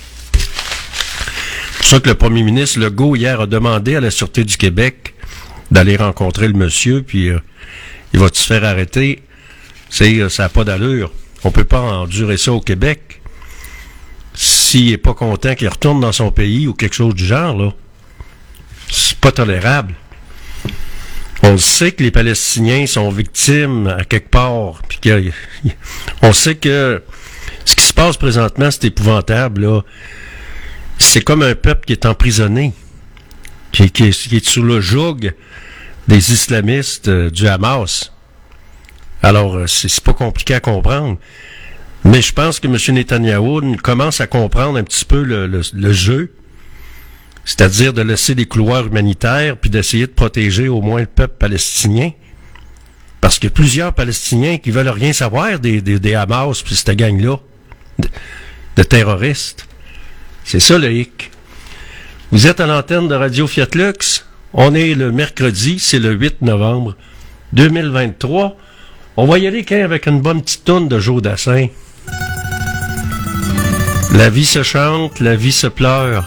C'est pour ça que le premier ministre Legault hier a demandé à la Sûreté du Québec d'aller rencontrer le monsieur, puis euh, il va-tu se faire arrêter? C'est, euh, ça n'a pas d'allure. On peut pas endurer ça au Québec. S'il est pas content qu'il retourne dans son pays ou quelque chose du genre, là, c'est pas tolérable. On sait que les Palestiniens sont victimes à quelque part, puis que, on sait que ce qui se passe présentement, c'est épouvantable, là. C'est comme un peuple qui est emprisonné, qui, qui, est, qui est sous le joug des islamistes euh, du Hamas. Alors, c'est, c'est pas compliqué à comprendre. Mais je pense que M. Netanyahou commence à comprendre un petit peu le, le, le jeu, c'est-à-dire de laisser des couloirs humanitaires puis d'essayer de protéger au moins le peuple palestinien. Parce qu'il y a plusieurs Palestiniens qui veulent rien savoir des, des, des Hamas puis cette gang-là de, de terroristes. C'est ça le hic. Vous êtes à l'antenne de Radio Fiat Lux. On est le mercredi, c'est le huit novembre deux mille vingt-trois. On va y aller quand avec une bonne petite toune de Joe Dassin. La vie se chante, la vie se pleure.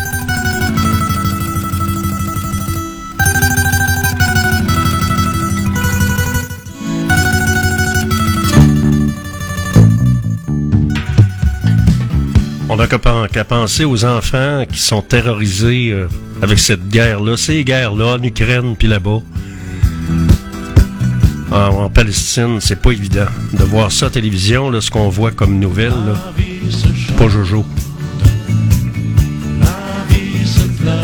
On n'a qu'à, qu'à penser aux enfants qui sont terrorisés euh, avec cette guerre-là, ces guerres-là, en Ukraine puis là-bas. En, en Palestine, c'est pas évident de voir ça à la télévision, là, ce qu'on voit comme nouvelle, là. Pas Jojo. La vie se pleure,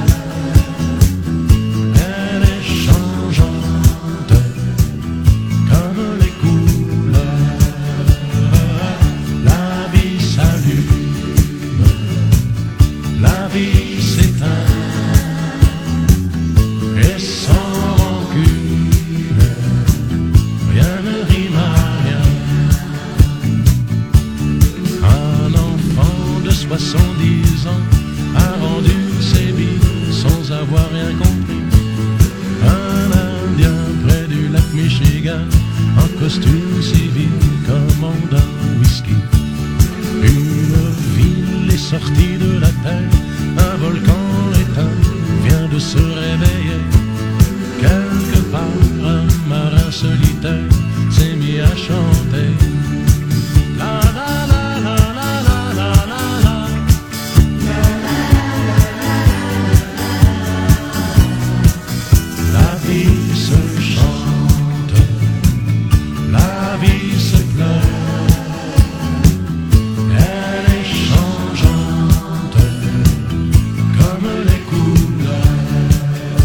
elle est changeante comme les couleurs. La vie s'allume, la vie s'éteint et sans rancune. Rien ne rime à rien. Un enfant de soixante-dix ans a rendu ses billes sans avoir rien compris. Un Indien près du lac Michigan en costume civil commande un whisky. Une ville est sortie de la terre, un volcan éteint vient de se réveiller. Quelque part un marin solitaire s'est mis à chanter. La la la la la la la la la. La vie se chante, la vie se pleure, elle est changeante comme les couleurs.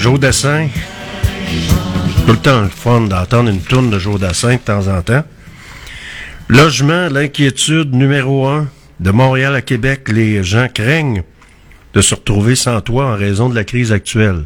Joe Dassin. Tout le temps le fun d'entendre une tourne de Joe Dassin de temps en temps. Logement, l'inquiétude numéro un. De Montréal à Québec, les gens craignent de se retrouver sans toit en raison de la crise actuelle.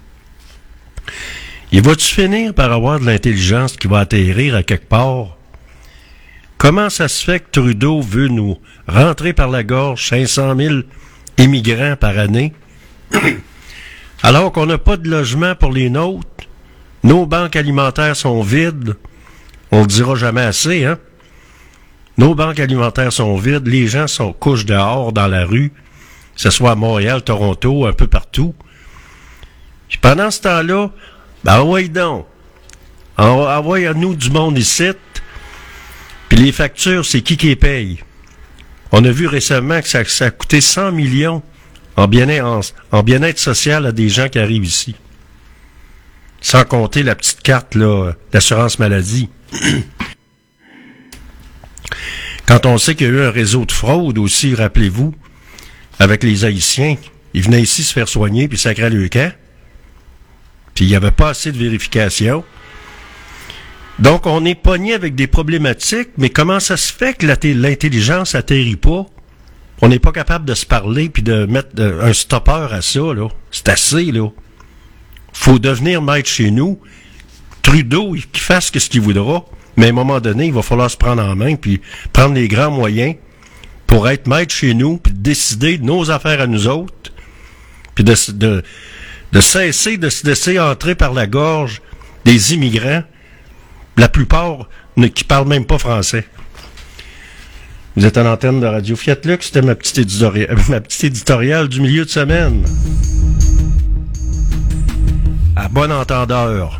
Il va-tu finir par avoir de l'intelligence qui va atterrir à quelque part? Comment ça se fait que Trudeau veut nous rentrer par la gorge cinq cent mille immigrants par année, alors qu'on n'a pas de logement pour les nôtres? Nos banques alimentaires sont vides. On le dira jamais assez, hein? Nos banques alimentaires sont vides. Les gens sont couchent dehors dans la rue, que ce soit à Montréal, Toronto, un peu partout. Puis pendant ce temps-là, ben envoyez donc. Envoyez à nous du monde ici. Puis les factures, c'est qui qui les paye? On a vu récemment que ça, ça a coûté cent millions en bien-être, en, en bien-être social à des gens qui arrivent ici. Sans compter la petite carte là, d'assurance maladie. Quand on sait qu'il y a eu un réseau de fraude aussi, rappelez-vous, avec les Haïtiens, ils venaient ici se faire soigner, puis sacraient le camp. Puis il n'y avait pas assez de vérification. Donc on est pogné avec des problématiques, mais comment ça se fait que la t- l'intelligence atterrit pas? On n'est pas capable de se parler puis de mettre de, un stopper à ça, là. C'est assez, là. Faut devenir maître chez nous. Trudeau, qu'il fasse ce qu'il voudra, mais à un moment donné, il va falloir se prendre en main puis prendre les grands moyens pour être maître chez nous puis décider de nos affaires à nous autres puis de, de, de cesser de se laisser entrer par la gorge des immigrants, la plupart ne, qui parlent même pas français. Vous êtes à l'antenne de Radio Fiat Lux, c'était ma petite éditoriale, ma petite éditoriale du milieu de semaine. À bon entendeur.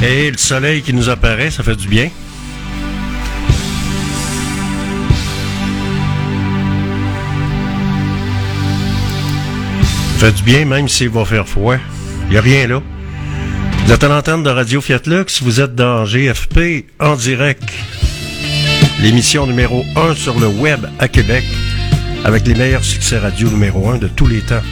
Et le soleil qui nous apparaît, ça fait du bien. Ça fait du bien même s'il va faire froid. Il n'y a rien là. Vous êtes à l'antenne de Radio Fiat Lux, vous êtes dans G F P en direct. L'émission numéro un sur le web à Québec, avec les meilleurs succès radio numéro un de tous les temps.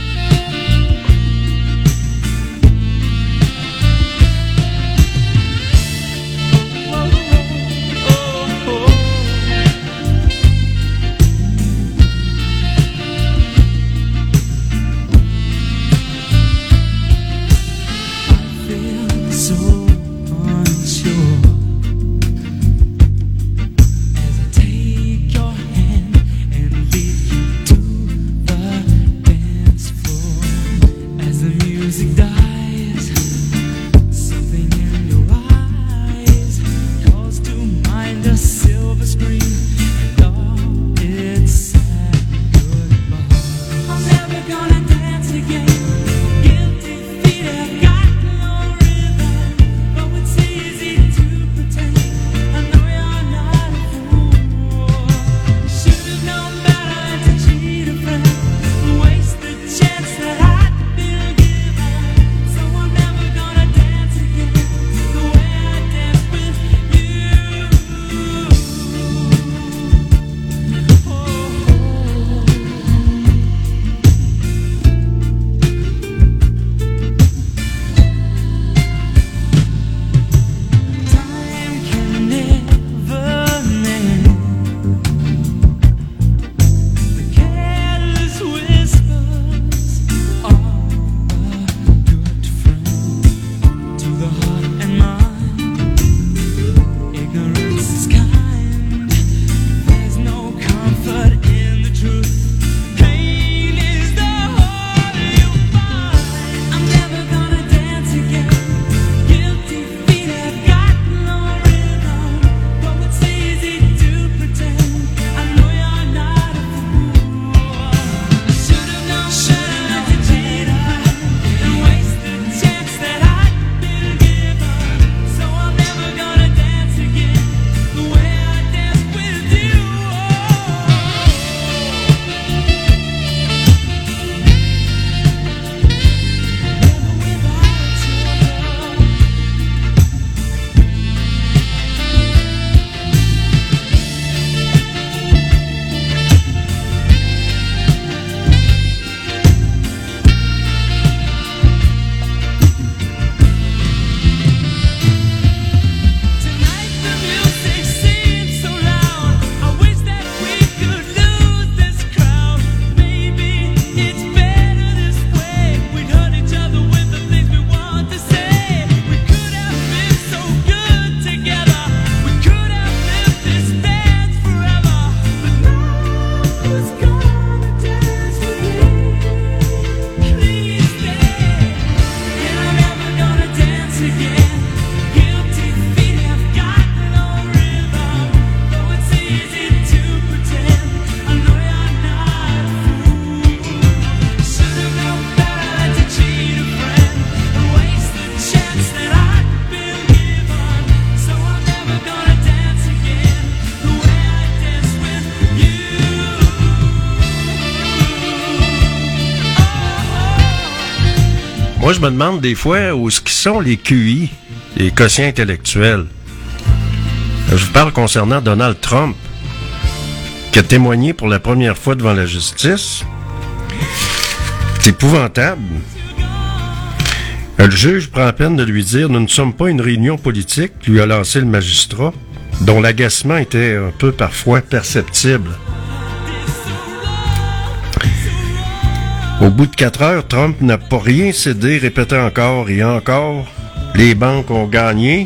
Moi, je me demande des fois où sont les Q I, les quotients intellectuels. Je vous parle concernant Donald Trump, qui a témoigné pour la première fois devant la justice. C'est épouvantable. Le juge prend la peine de lui dire « Nous ne sommes pas une réunion politique », lui a lancé le magistrat, dont l'agacement était un peu parfois perceptible. Au bout de quatre heures, Trump n'a pas rien cédé, répétait encore et encore. Les banques ont gagné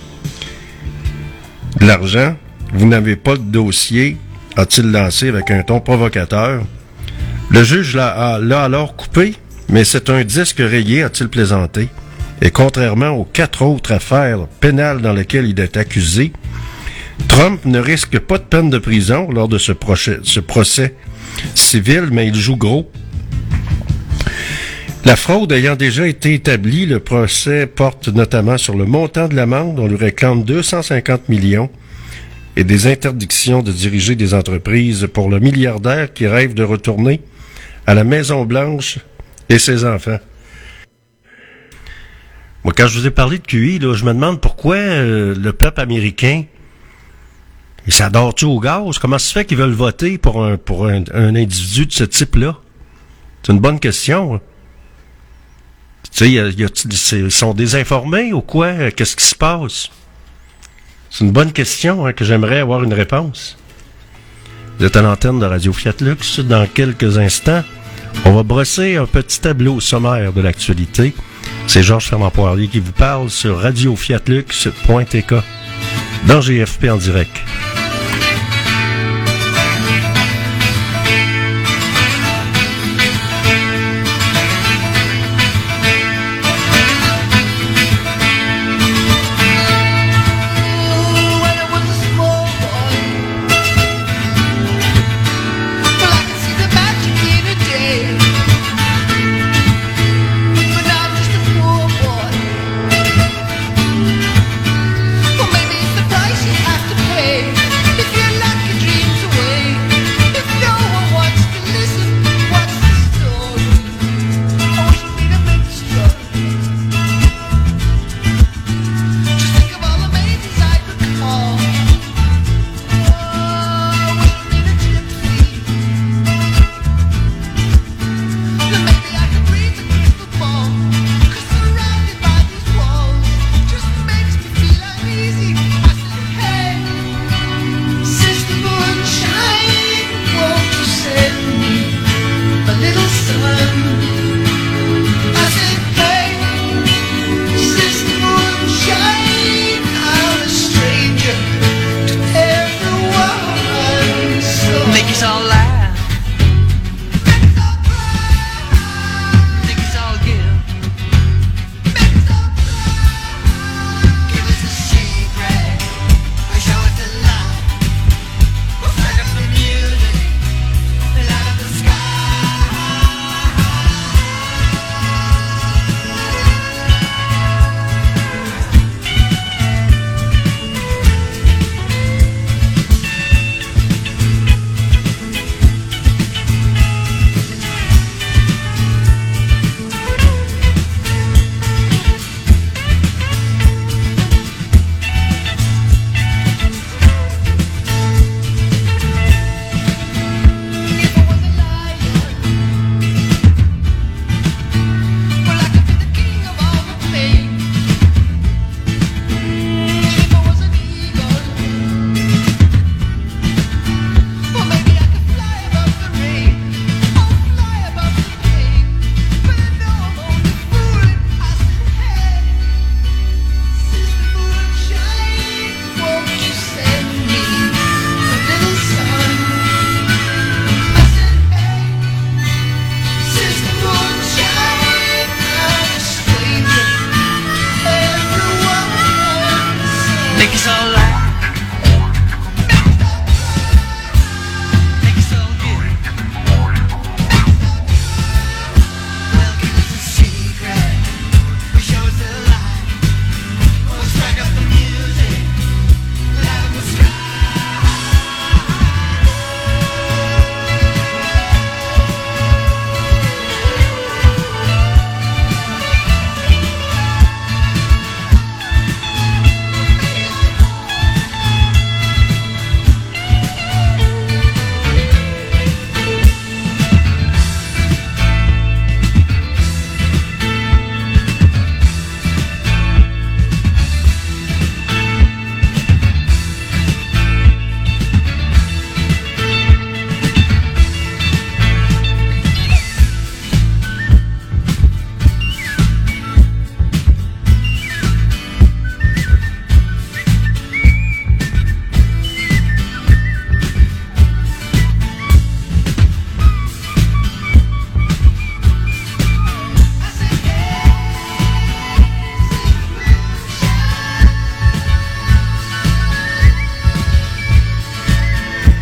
de l'argent. Vous n'avez pas de dossier, a-t-il lancé avec un ton provocateur. Le juge l'a, l'a alors coupé, mais c'est un disque rayé, a-t-il plaisanté. Et contrairement aux quatre autres affaires pénales dans lesquelles il est accusé, Trump ne risque pas de peine de prison lors de ce procès, ce procès civil, mais il joue gros. La fraude ayant déjà été établie, le procès porte notamment sur le montant de l'amende. On lui réclame deux cent cinquante millions et des interdictions de diriger des entreprises pour le milliardaire qui rêve de retourner à la Maison-Blanche et ses enfants. Moi, quand je vous ai parlé de Q I, là, je me demande pourquoi euh, le peuple américain, il s'adore-tu au gaz? Comment ça se fait qu'ils veulent voter pour un pour un, un individu de ce type-là? C'est une bonne question. Hein? Tu sais, y a, y a, ils sont désinformés ou quoi? Qu'est-ce qui se passe? C'est une bonne question hein, que j'aimerais avoir une réponse. Vous êtes à l'antenne de Radio Fiat Lux. Dans quelques instants, on va brosser un petit tableau sommaire de l'actualité. C'est Georges Fernand-Poirier qui vous parle sur radio fiat lux point t k dans G F P en direct.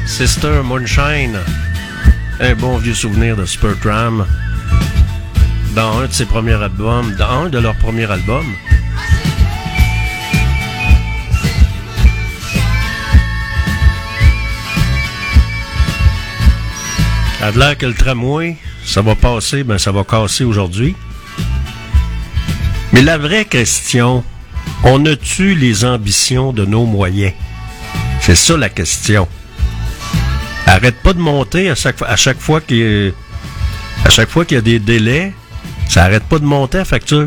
Sister Moonshine, un bon vieux souvenir de Spurt Ram. dans un de ses premiers albums, dans un de leurs premiers albums. Ça a l'air que le tramway, ça va passer, ben ça va casser aujourd'hui. Mais la vraie question, on a-tu les ambitions de nos moyens? C'est ça la question. Arrête pas de monter à chaque, à chaque fois qu'il y a, à chaque fois qu'il y a des délais, ça arrête pas de monter la facture.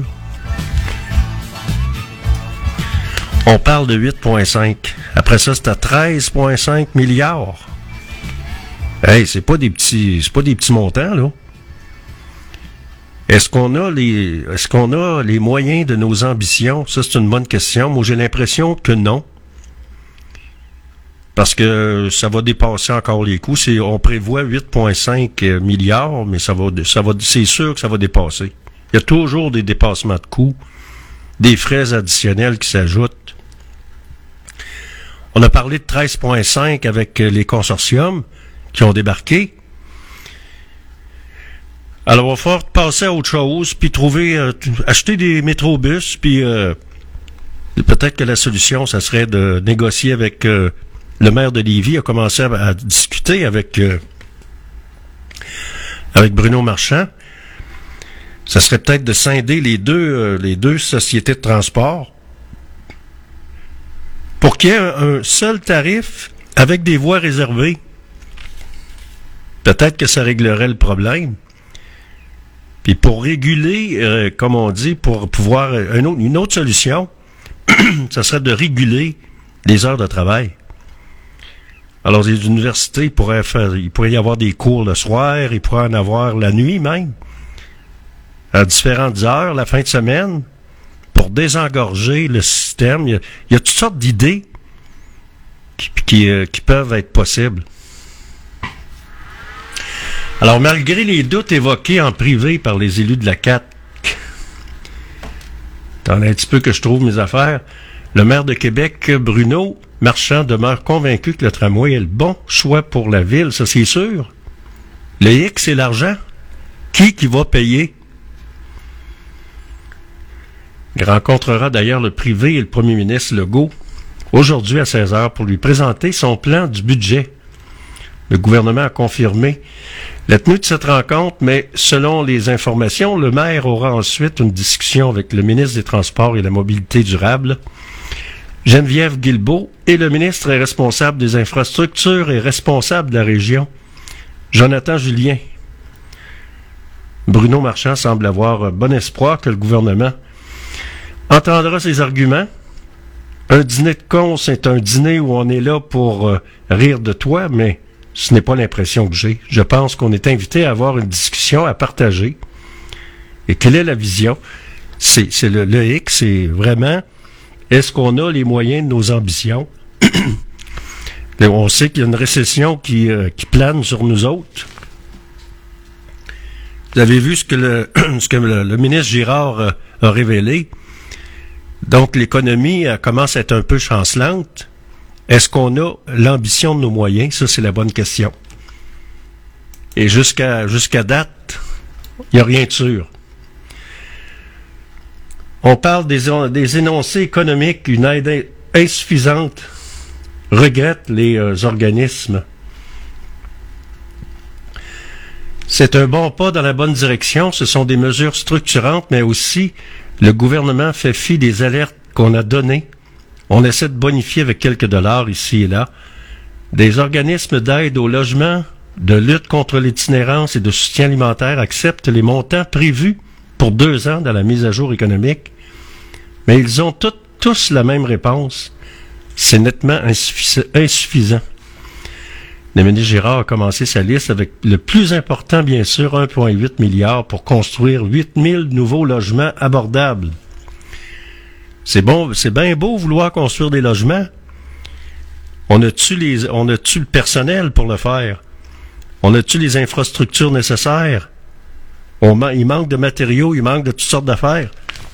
On parle de huit virgule cinq. Après ça, c'est à treize virgule cinq milliards. Hey, c'est pas des petits, c'est pas des petits montants, là. Est-ce qu'on a les, est-ce qu'on a les moyens de nos ambitions? Ça, c'est une bonne question. Moi, j'ai l'impression que non. Parce que ça va dépasser encore les coûts. C'est, on prévoit huit virgule cinq milliards, mais ça va, ça va, c'est sûr que ça va dépasser. Il y a toujours des dépassements de coûts, des frais additionnels qui s'ajoutent. On a parlé de treize virgule cinq avec les consortiums qui ont débarqué. Alors, il va falloir passer à autre chose, puis trouver, euh, acheter des métrobus, puis euh, peut-être que la solution, ça serait de négocier avec euh, le maire de Lévis, a commencé à, à discuter avec euh, avec Bruno Marchand. Ça serait peut-être de scinder les deux euh, les deux sociétés de transport pour qu'il y ait un, un seul tarif avec des voies réservées. Peut-être que ça réglerait le problème. Puis pour réguler, euh, comme on dit, pour pouvoir... Un autre, une autre solution, ça serait de réguler les heures de travail. Alors, les universités pourraient faire... Il pourrait y avoir des cours le soir, il pourrait en avoir la nuit même, à différentes heures, la fin de semaine, pour désengorger le système. Il y a, il y a toutes sortes d'idées qui, qui, euh, qui peuvent être possibles. Alors, malgré les doutes évoqués en privé par les élus de la C A Q, t'en as un petit peu que je trouve mes affaires, le maire de Québec, Bruno Marchand, demeure convaincu que le tramway est le bon choix pour la ville, ça c'est sûr. Le X, c'est l'argent. Qui qui va payer? Il rencontrera d'ailleurs le privé et le premier ministre Legault aujourd'hui à seize heures pour lui présenter son plan du budget. Le gouvernement a confirmé la tenue de cette rencontre, mais selon les informations, le maire aura ensuite une discussion avec le ministre des Transports et de la Mobilité durable, Geneviève Guilbeault, et le ministre est responsable des infrastructures et responsable de la région, Jonathan Julien. Bruno Marchand semble avoir bon espoir que le gouvernement entendra ses arguments. Un dîner de cons, c'est un dîner où on est là pour euh, rire de toi, mais ce n'est pas l'impression que j'ai. Je pense qu'on est invité à avoir une discussion, à partager. Et quelle est la vision? C'est, c'est le, le X, c'est vraiment, est-ce qu'on a les moyens de nos ambitions? On sait qu'il y a une récession qui, euh, qui plane sur nous autres. Vous avez vu ce que le, ce que le, le ministre Girard euh, a révélé. Donc, l'économie euh, commence à être un peu chancelante. Est-ce qu'on a l'ambition de nos moyens? Ça, c'est la bonne question. Et jusqu'à jusqu'à date, il n'y a rien de sûr. On parle des, des énoncés économiques, une aide insuffisante, regrettent les euh, organismes. C'est un bon pas dans la bonne direction. Ce sont des mesures structurantes, mais aussi le gouvernement fait fi des alertes qu'on a données. On essaie de bonifier avec quelques dollars ici et là. Des organismes d'aide au logement, de lutte contre l'itinérance et de soutien alimentaire acceptent les montants prévus pour deux ans dans la mise à jour économique. Mais ils ont tout, tous la même réponse. C'est nettement insuffisan- insuffisant. Le ministre Girard a commencé sa liste avec le plus important, bien sûr, un virgule huit milliard pour construire huit mille nouveaux logements abordables. C'est bon, c'est bien beau vouloir construire des logements. On a-tu les, on a-tu le personnel pour le faire? On a-tu les infrastructures nécessaires? On man, il manque de matériaux, il manque de toutes sortes d'affaires.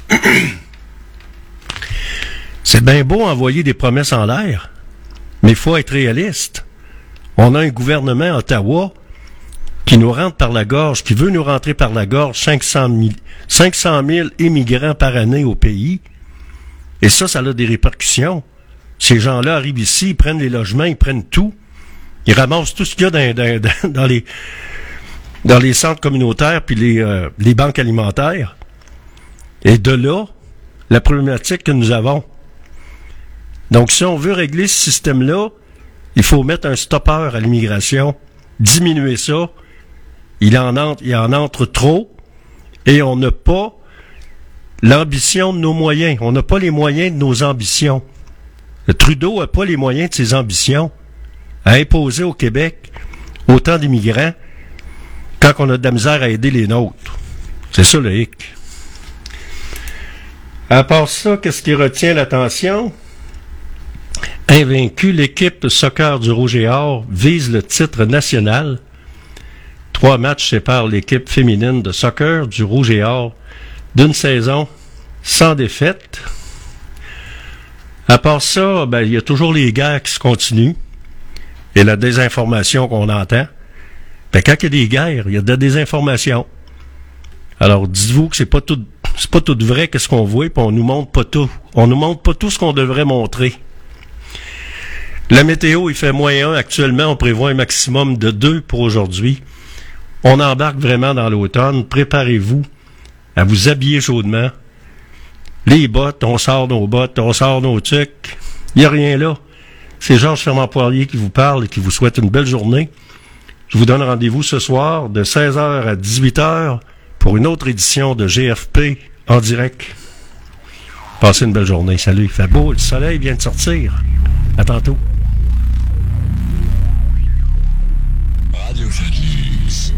C'est bien beau envoyer des promesses en l'air, mais il faut être réaliste. On a un gouvernement à Ottawa qui nous rentre par la gorge, qui veut nous rentrer par la gorge cinq cent mille immigrants par année au pays. Et ça, ça a des répercussions. Ces gens-là arrivent ici, ils prennent les logements, ils prennent tout. Ils ramassent tout ce qu'il y a dans, dans, dans, les, dans les centres communautaires puis les, euh, les banques alimentaires. Et de là, la problématique que nous avons. Donc, si on veut régler ce système-là, il faut mettre un stoppeur à l'immigration, diminuer ça. Il en entre, il en entre trop et on n'a pas l'ambition de nos moyens. On n'a pas les moyens de nos ambitions. Le Trudeau n'a pas les moyens de ses ambitions à imposer au Québec autant d'immigrants quand on a de la misère à aider les nôtres. C'est ça le hic. À part ça, qu'est-ce qui retient l'attention? Invaincue, l'équipe de soccer du Rouge et Or vise le titre national. Trois matchs séparent l'équipe féminine de soccer du Rouge et Or d'une saison sans défaite. À part ça, ben, il y a toujours les guerres qui se continuent et la désinformation qu'on entend. Ben, quand il y a des guerres, il y a de la désinformation. Alors, dites-vous que c'est pas tout, c'est pas tout vrai qu'est-ce qu'on voit, puis on nous montre pas tout. On nous montre pas tout ce qu'on devrait montrer. La météo, il fait moins un. Actuellement, on prévoit un maximum de deux pour aujourd'hui. On embarque vraiment dans l'automne. Préparez-vous à vous habiller chaudement. Les bottes, on sort nos bottes, on sort nos tucs. Il n'y a rien là. C'est Georges Fernand-Poirier qui vous parle et qui vous souhaite une belle journée. Je vous donne rendez-vous ce soir de seize heures à dix-huit heures pour une autre édition de G F P en direct. Passez une belle journée. Salut. Il fait beau. Le soleil vient de sortir. À tantôt. Radio Feliz.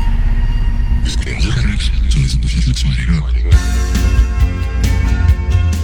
Radio Feliz.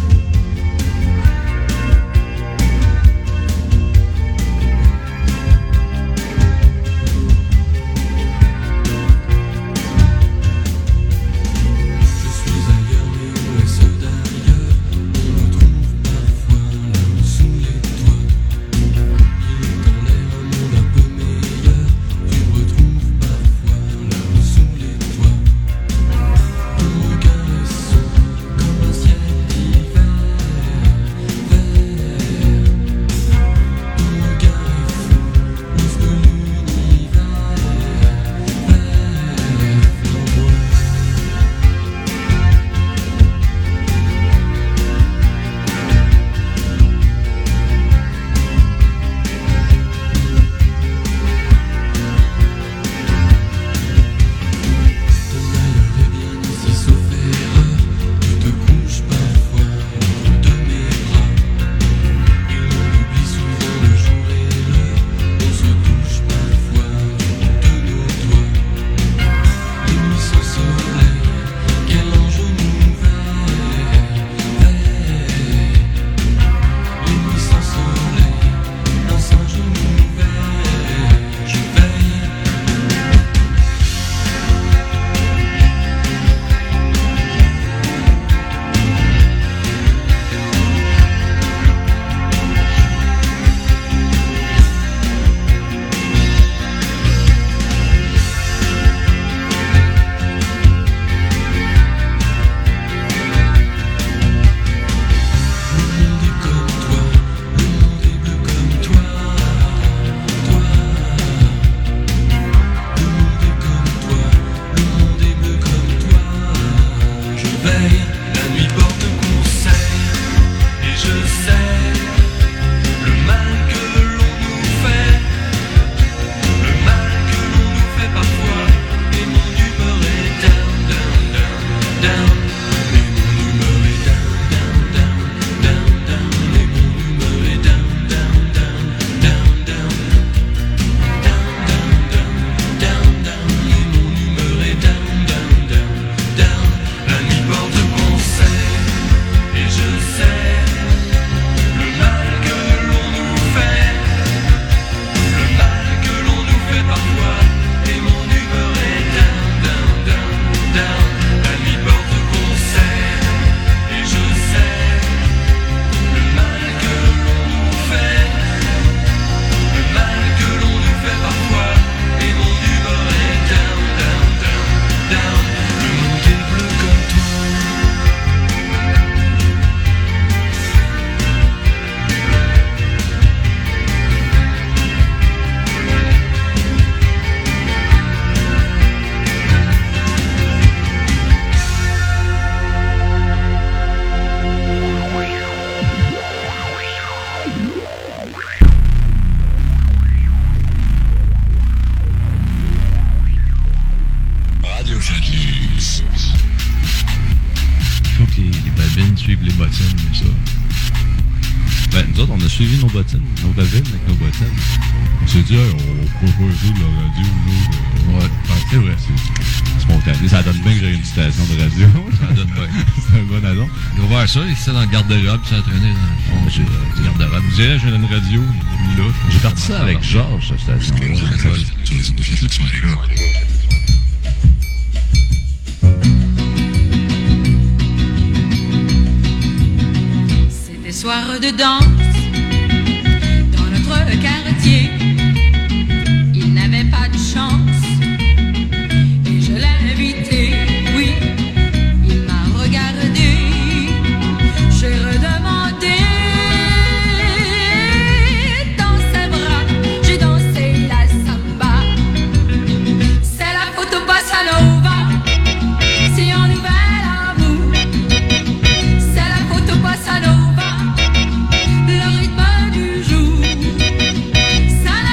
nous autres, on a suivi nos bottines, nos babines avec nos bottines. On s'est dit, hey, on peut pas jouer de la radio, nous. Ouais, c'est vrai, c'est spontané. Ça donne bien que j'ai une station de radio. Ça donne bien. C'est un bon addon. Il a ouvert ça, il était dans le garde-robe, puis ça traînait dans le fond du garde-robe. Je dirais, j'ai une radio, là. J'ai parti ça avec Georges, cette station. C'était soir de danse dans notre quartier. Il n'avait pas de chance et je l'ai invité. Oui, il m'a regardé. J'ai redemandé dans ses bras. J'ai dansé la samba. C'est la photo bossa nova. C'est un nouvel amour. C'est la photo bossa nova. Le rythme du jour, ça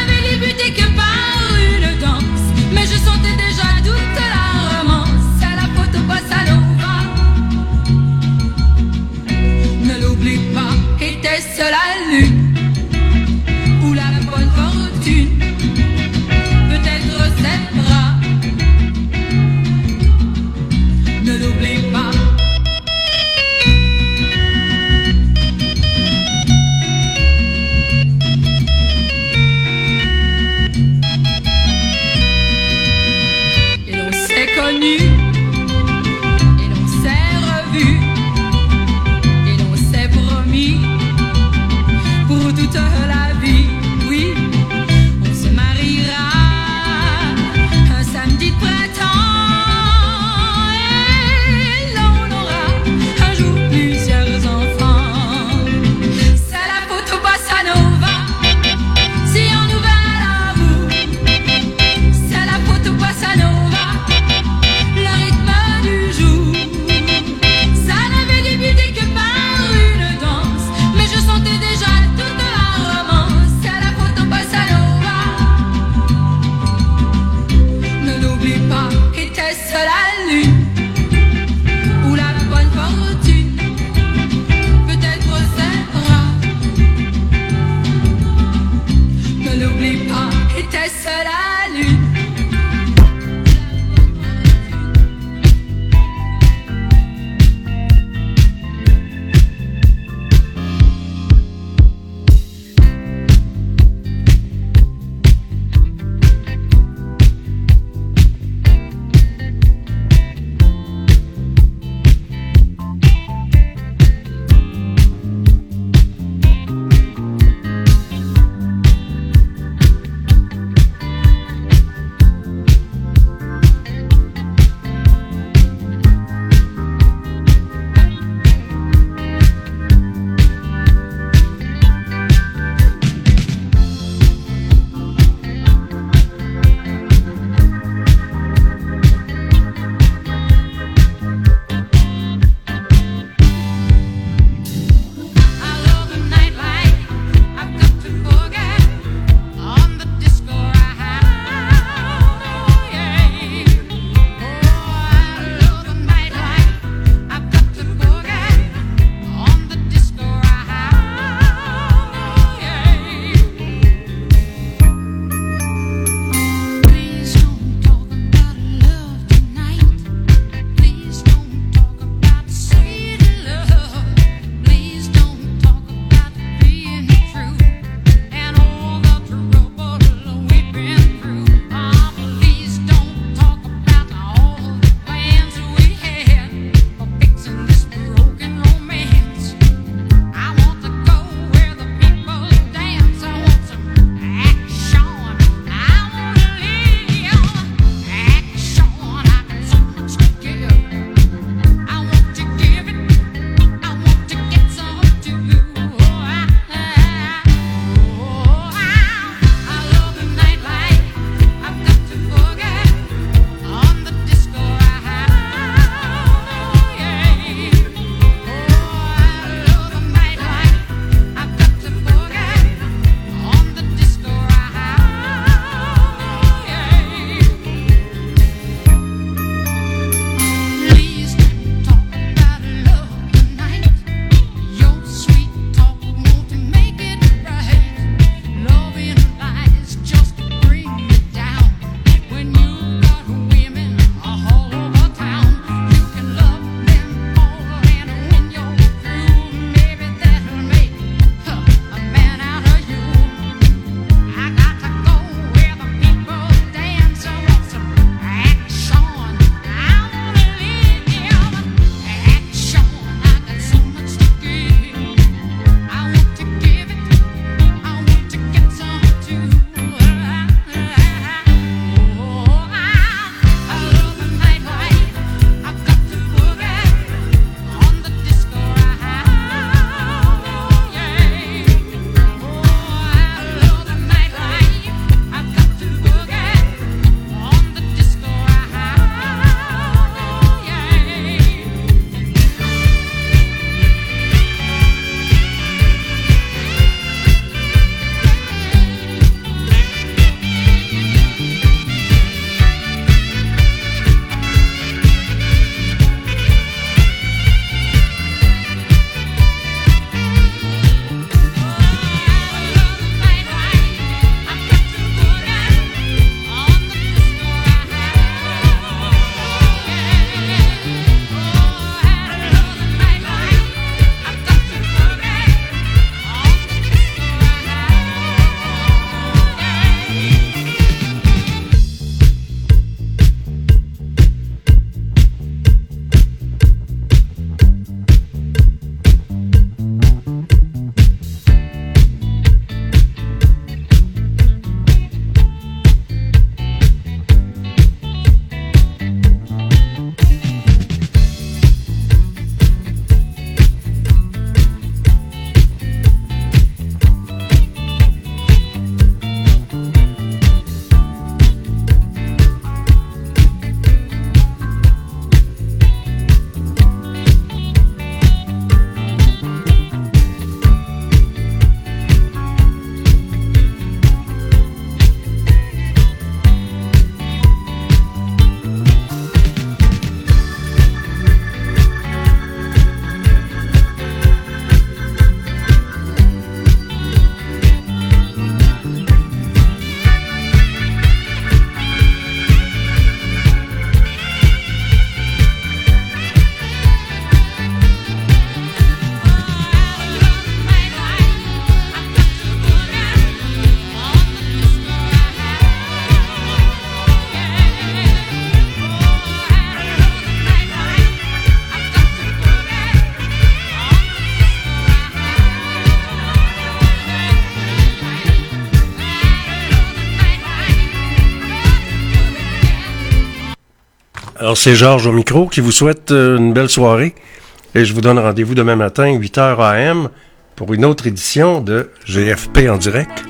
Alors, c'est Georges au micro qui vous souhaite euh, une belle soirée. Et je vous donne rendez-vous demain matin, huit heures A M, pour une autre édition de G F P en direct.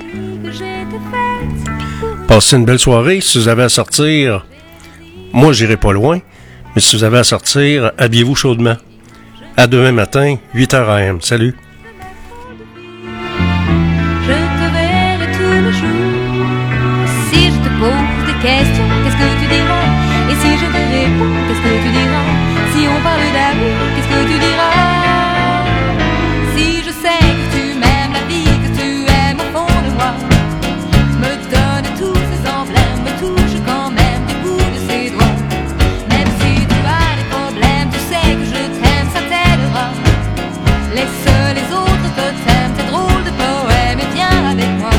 Passez une belle soirée. Si vous avez à sortir, moi, j'irai pas loin. Mais si vous avez à sortir, habillez-vous chaudement. À demain matin, huit heures A M. Salut. Je te verrai tous les jours. Si je te pose des questions, qu'est-ce que tu diras? Et si je te réponds, qu'est-ce que tu diras? Si on parle d'amour, qu'est-ce que tu diras? Si je sais que tu m'aimes la vie, que tu aimes au fond de moi, me donne tous ces emblèmes, me touche quand même du bout de ses doigts. Même si tu as des problèmes, tu sais que je t'aime, ça t'aidera. Laisse les autres te t'aiment, tes drôles de poèmes, et viens avec moi.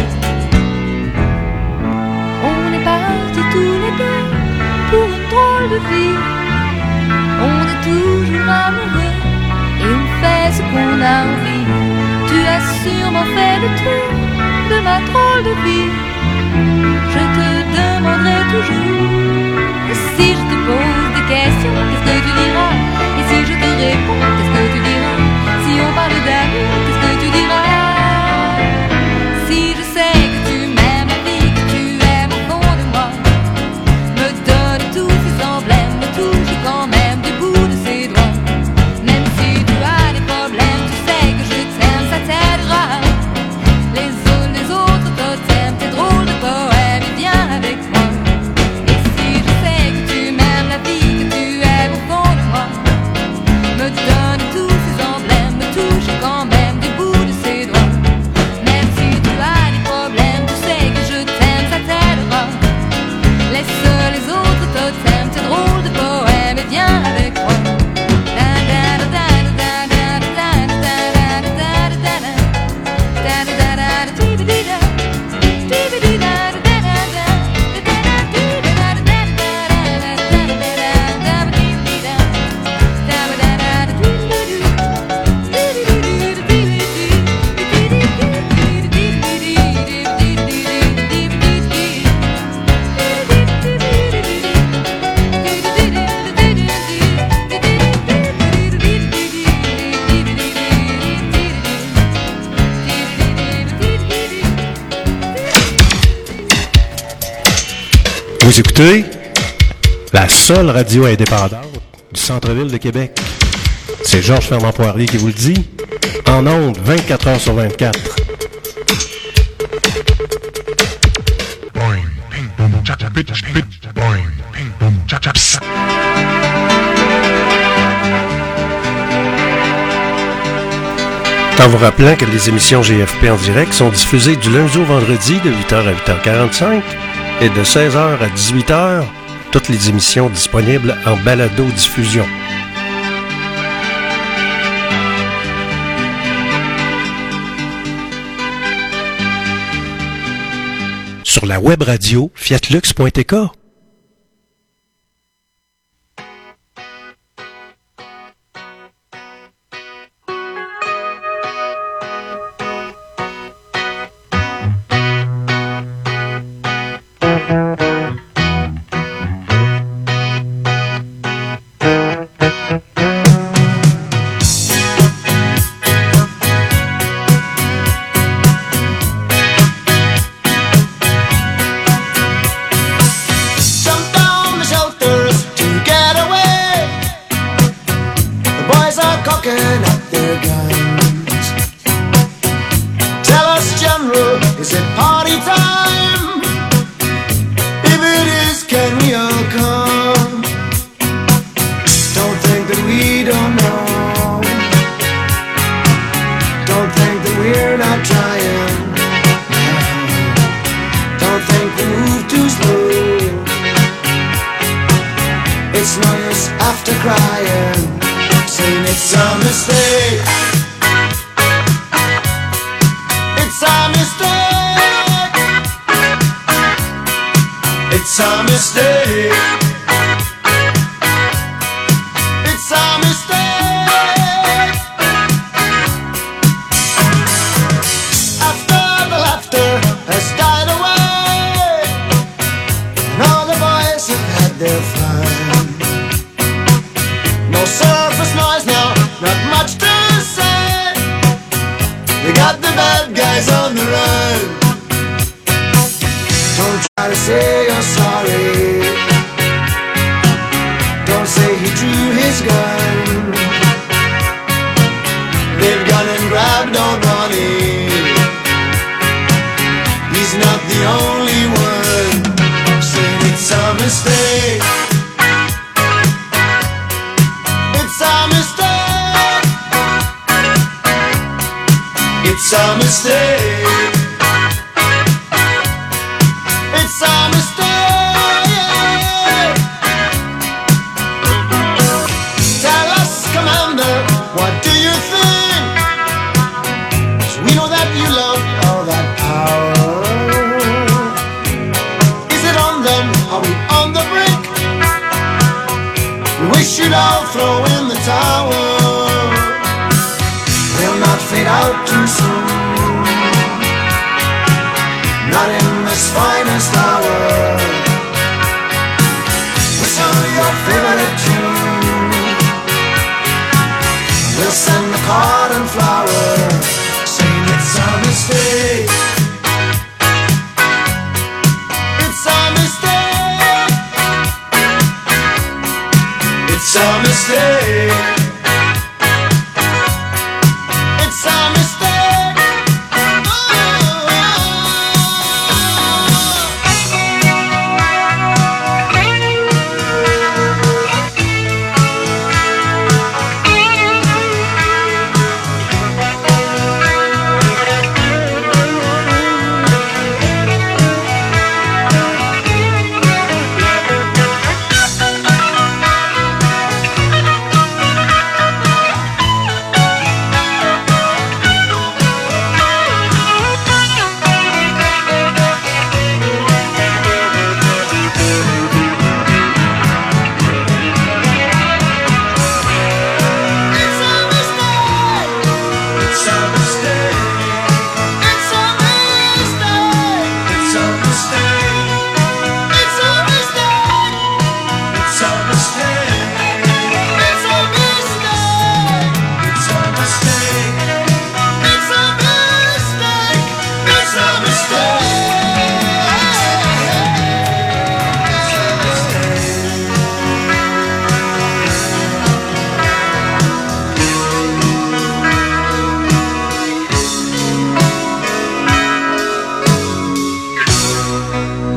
On est partis tous les deux pour une drôle de vie. On est toujours amoureux et on fait ce qu'on a envie. Tu as sûrement fait le tour de ma drôle de vie. Je te demanderai toujours. Et si je te pose des questions, qu'est-ce que tu diras? Et si je te réponds, qu'est-ce que tu diras? Si on parle d'amour, qu'est-ce que tu diras? Si je sais que tu m'aimes la vie, que tu aimes au fond de moi, me donne tous ces emblèmes, me touche quand même du bout de ses doigts. Même si tu as des problèmes, tu sais que je t'aime, ça t'aidera. Les autres, les autres totems, tes drôles de poèmes, et viens avec moi. Et si je sais que tu m'aimes la vie, que tu aimes au fond de moi, me donne tous ces emblèmes, me touche quand même du bout de ses doigts. Même si tu as des problèmes, tu sais que je t'aime, ça t'aidera. Laisse les autres totems, tes drôles de poèmes, et viens avec moi. Vous écoutez la seule radio indépendante du centre-ville de Québec. C'est Georges Fernand Poirier qui vous le dit, en ondes vingt-quatre heures sur vingt-quatre. En vous rappelant que les émissions G F P en direct sont diffusées du lundi au vendredi de huit heures à huit heures quarante-cinq et de seize heures à dix-huit heures, toutes les émissions disponibles en balado-diffusion. Sur la web radio fiatlux point t k. Their fun. bad guys on the run. Don't try to say you're sorry. Don't say he drew his gun. They've gone and grabbed old Ronnie. He's not the only one. Said it's a mistake. It's a mistake. It's a mistake. It's a mistake. Tell us, Commander, what do you think? 'Cause we know that you love all that power. Is it on them? Are we on the brink? We wish you'd all throw in the towel.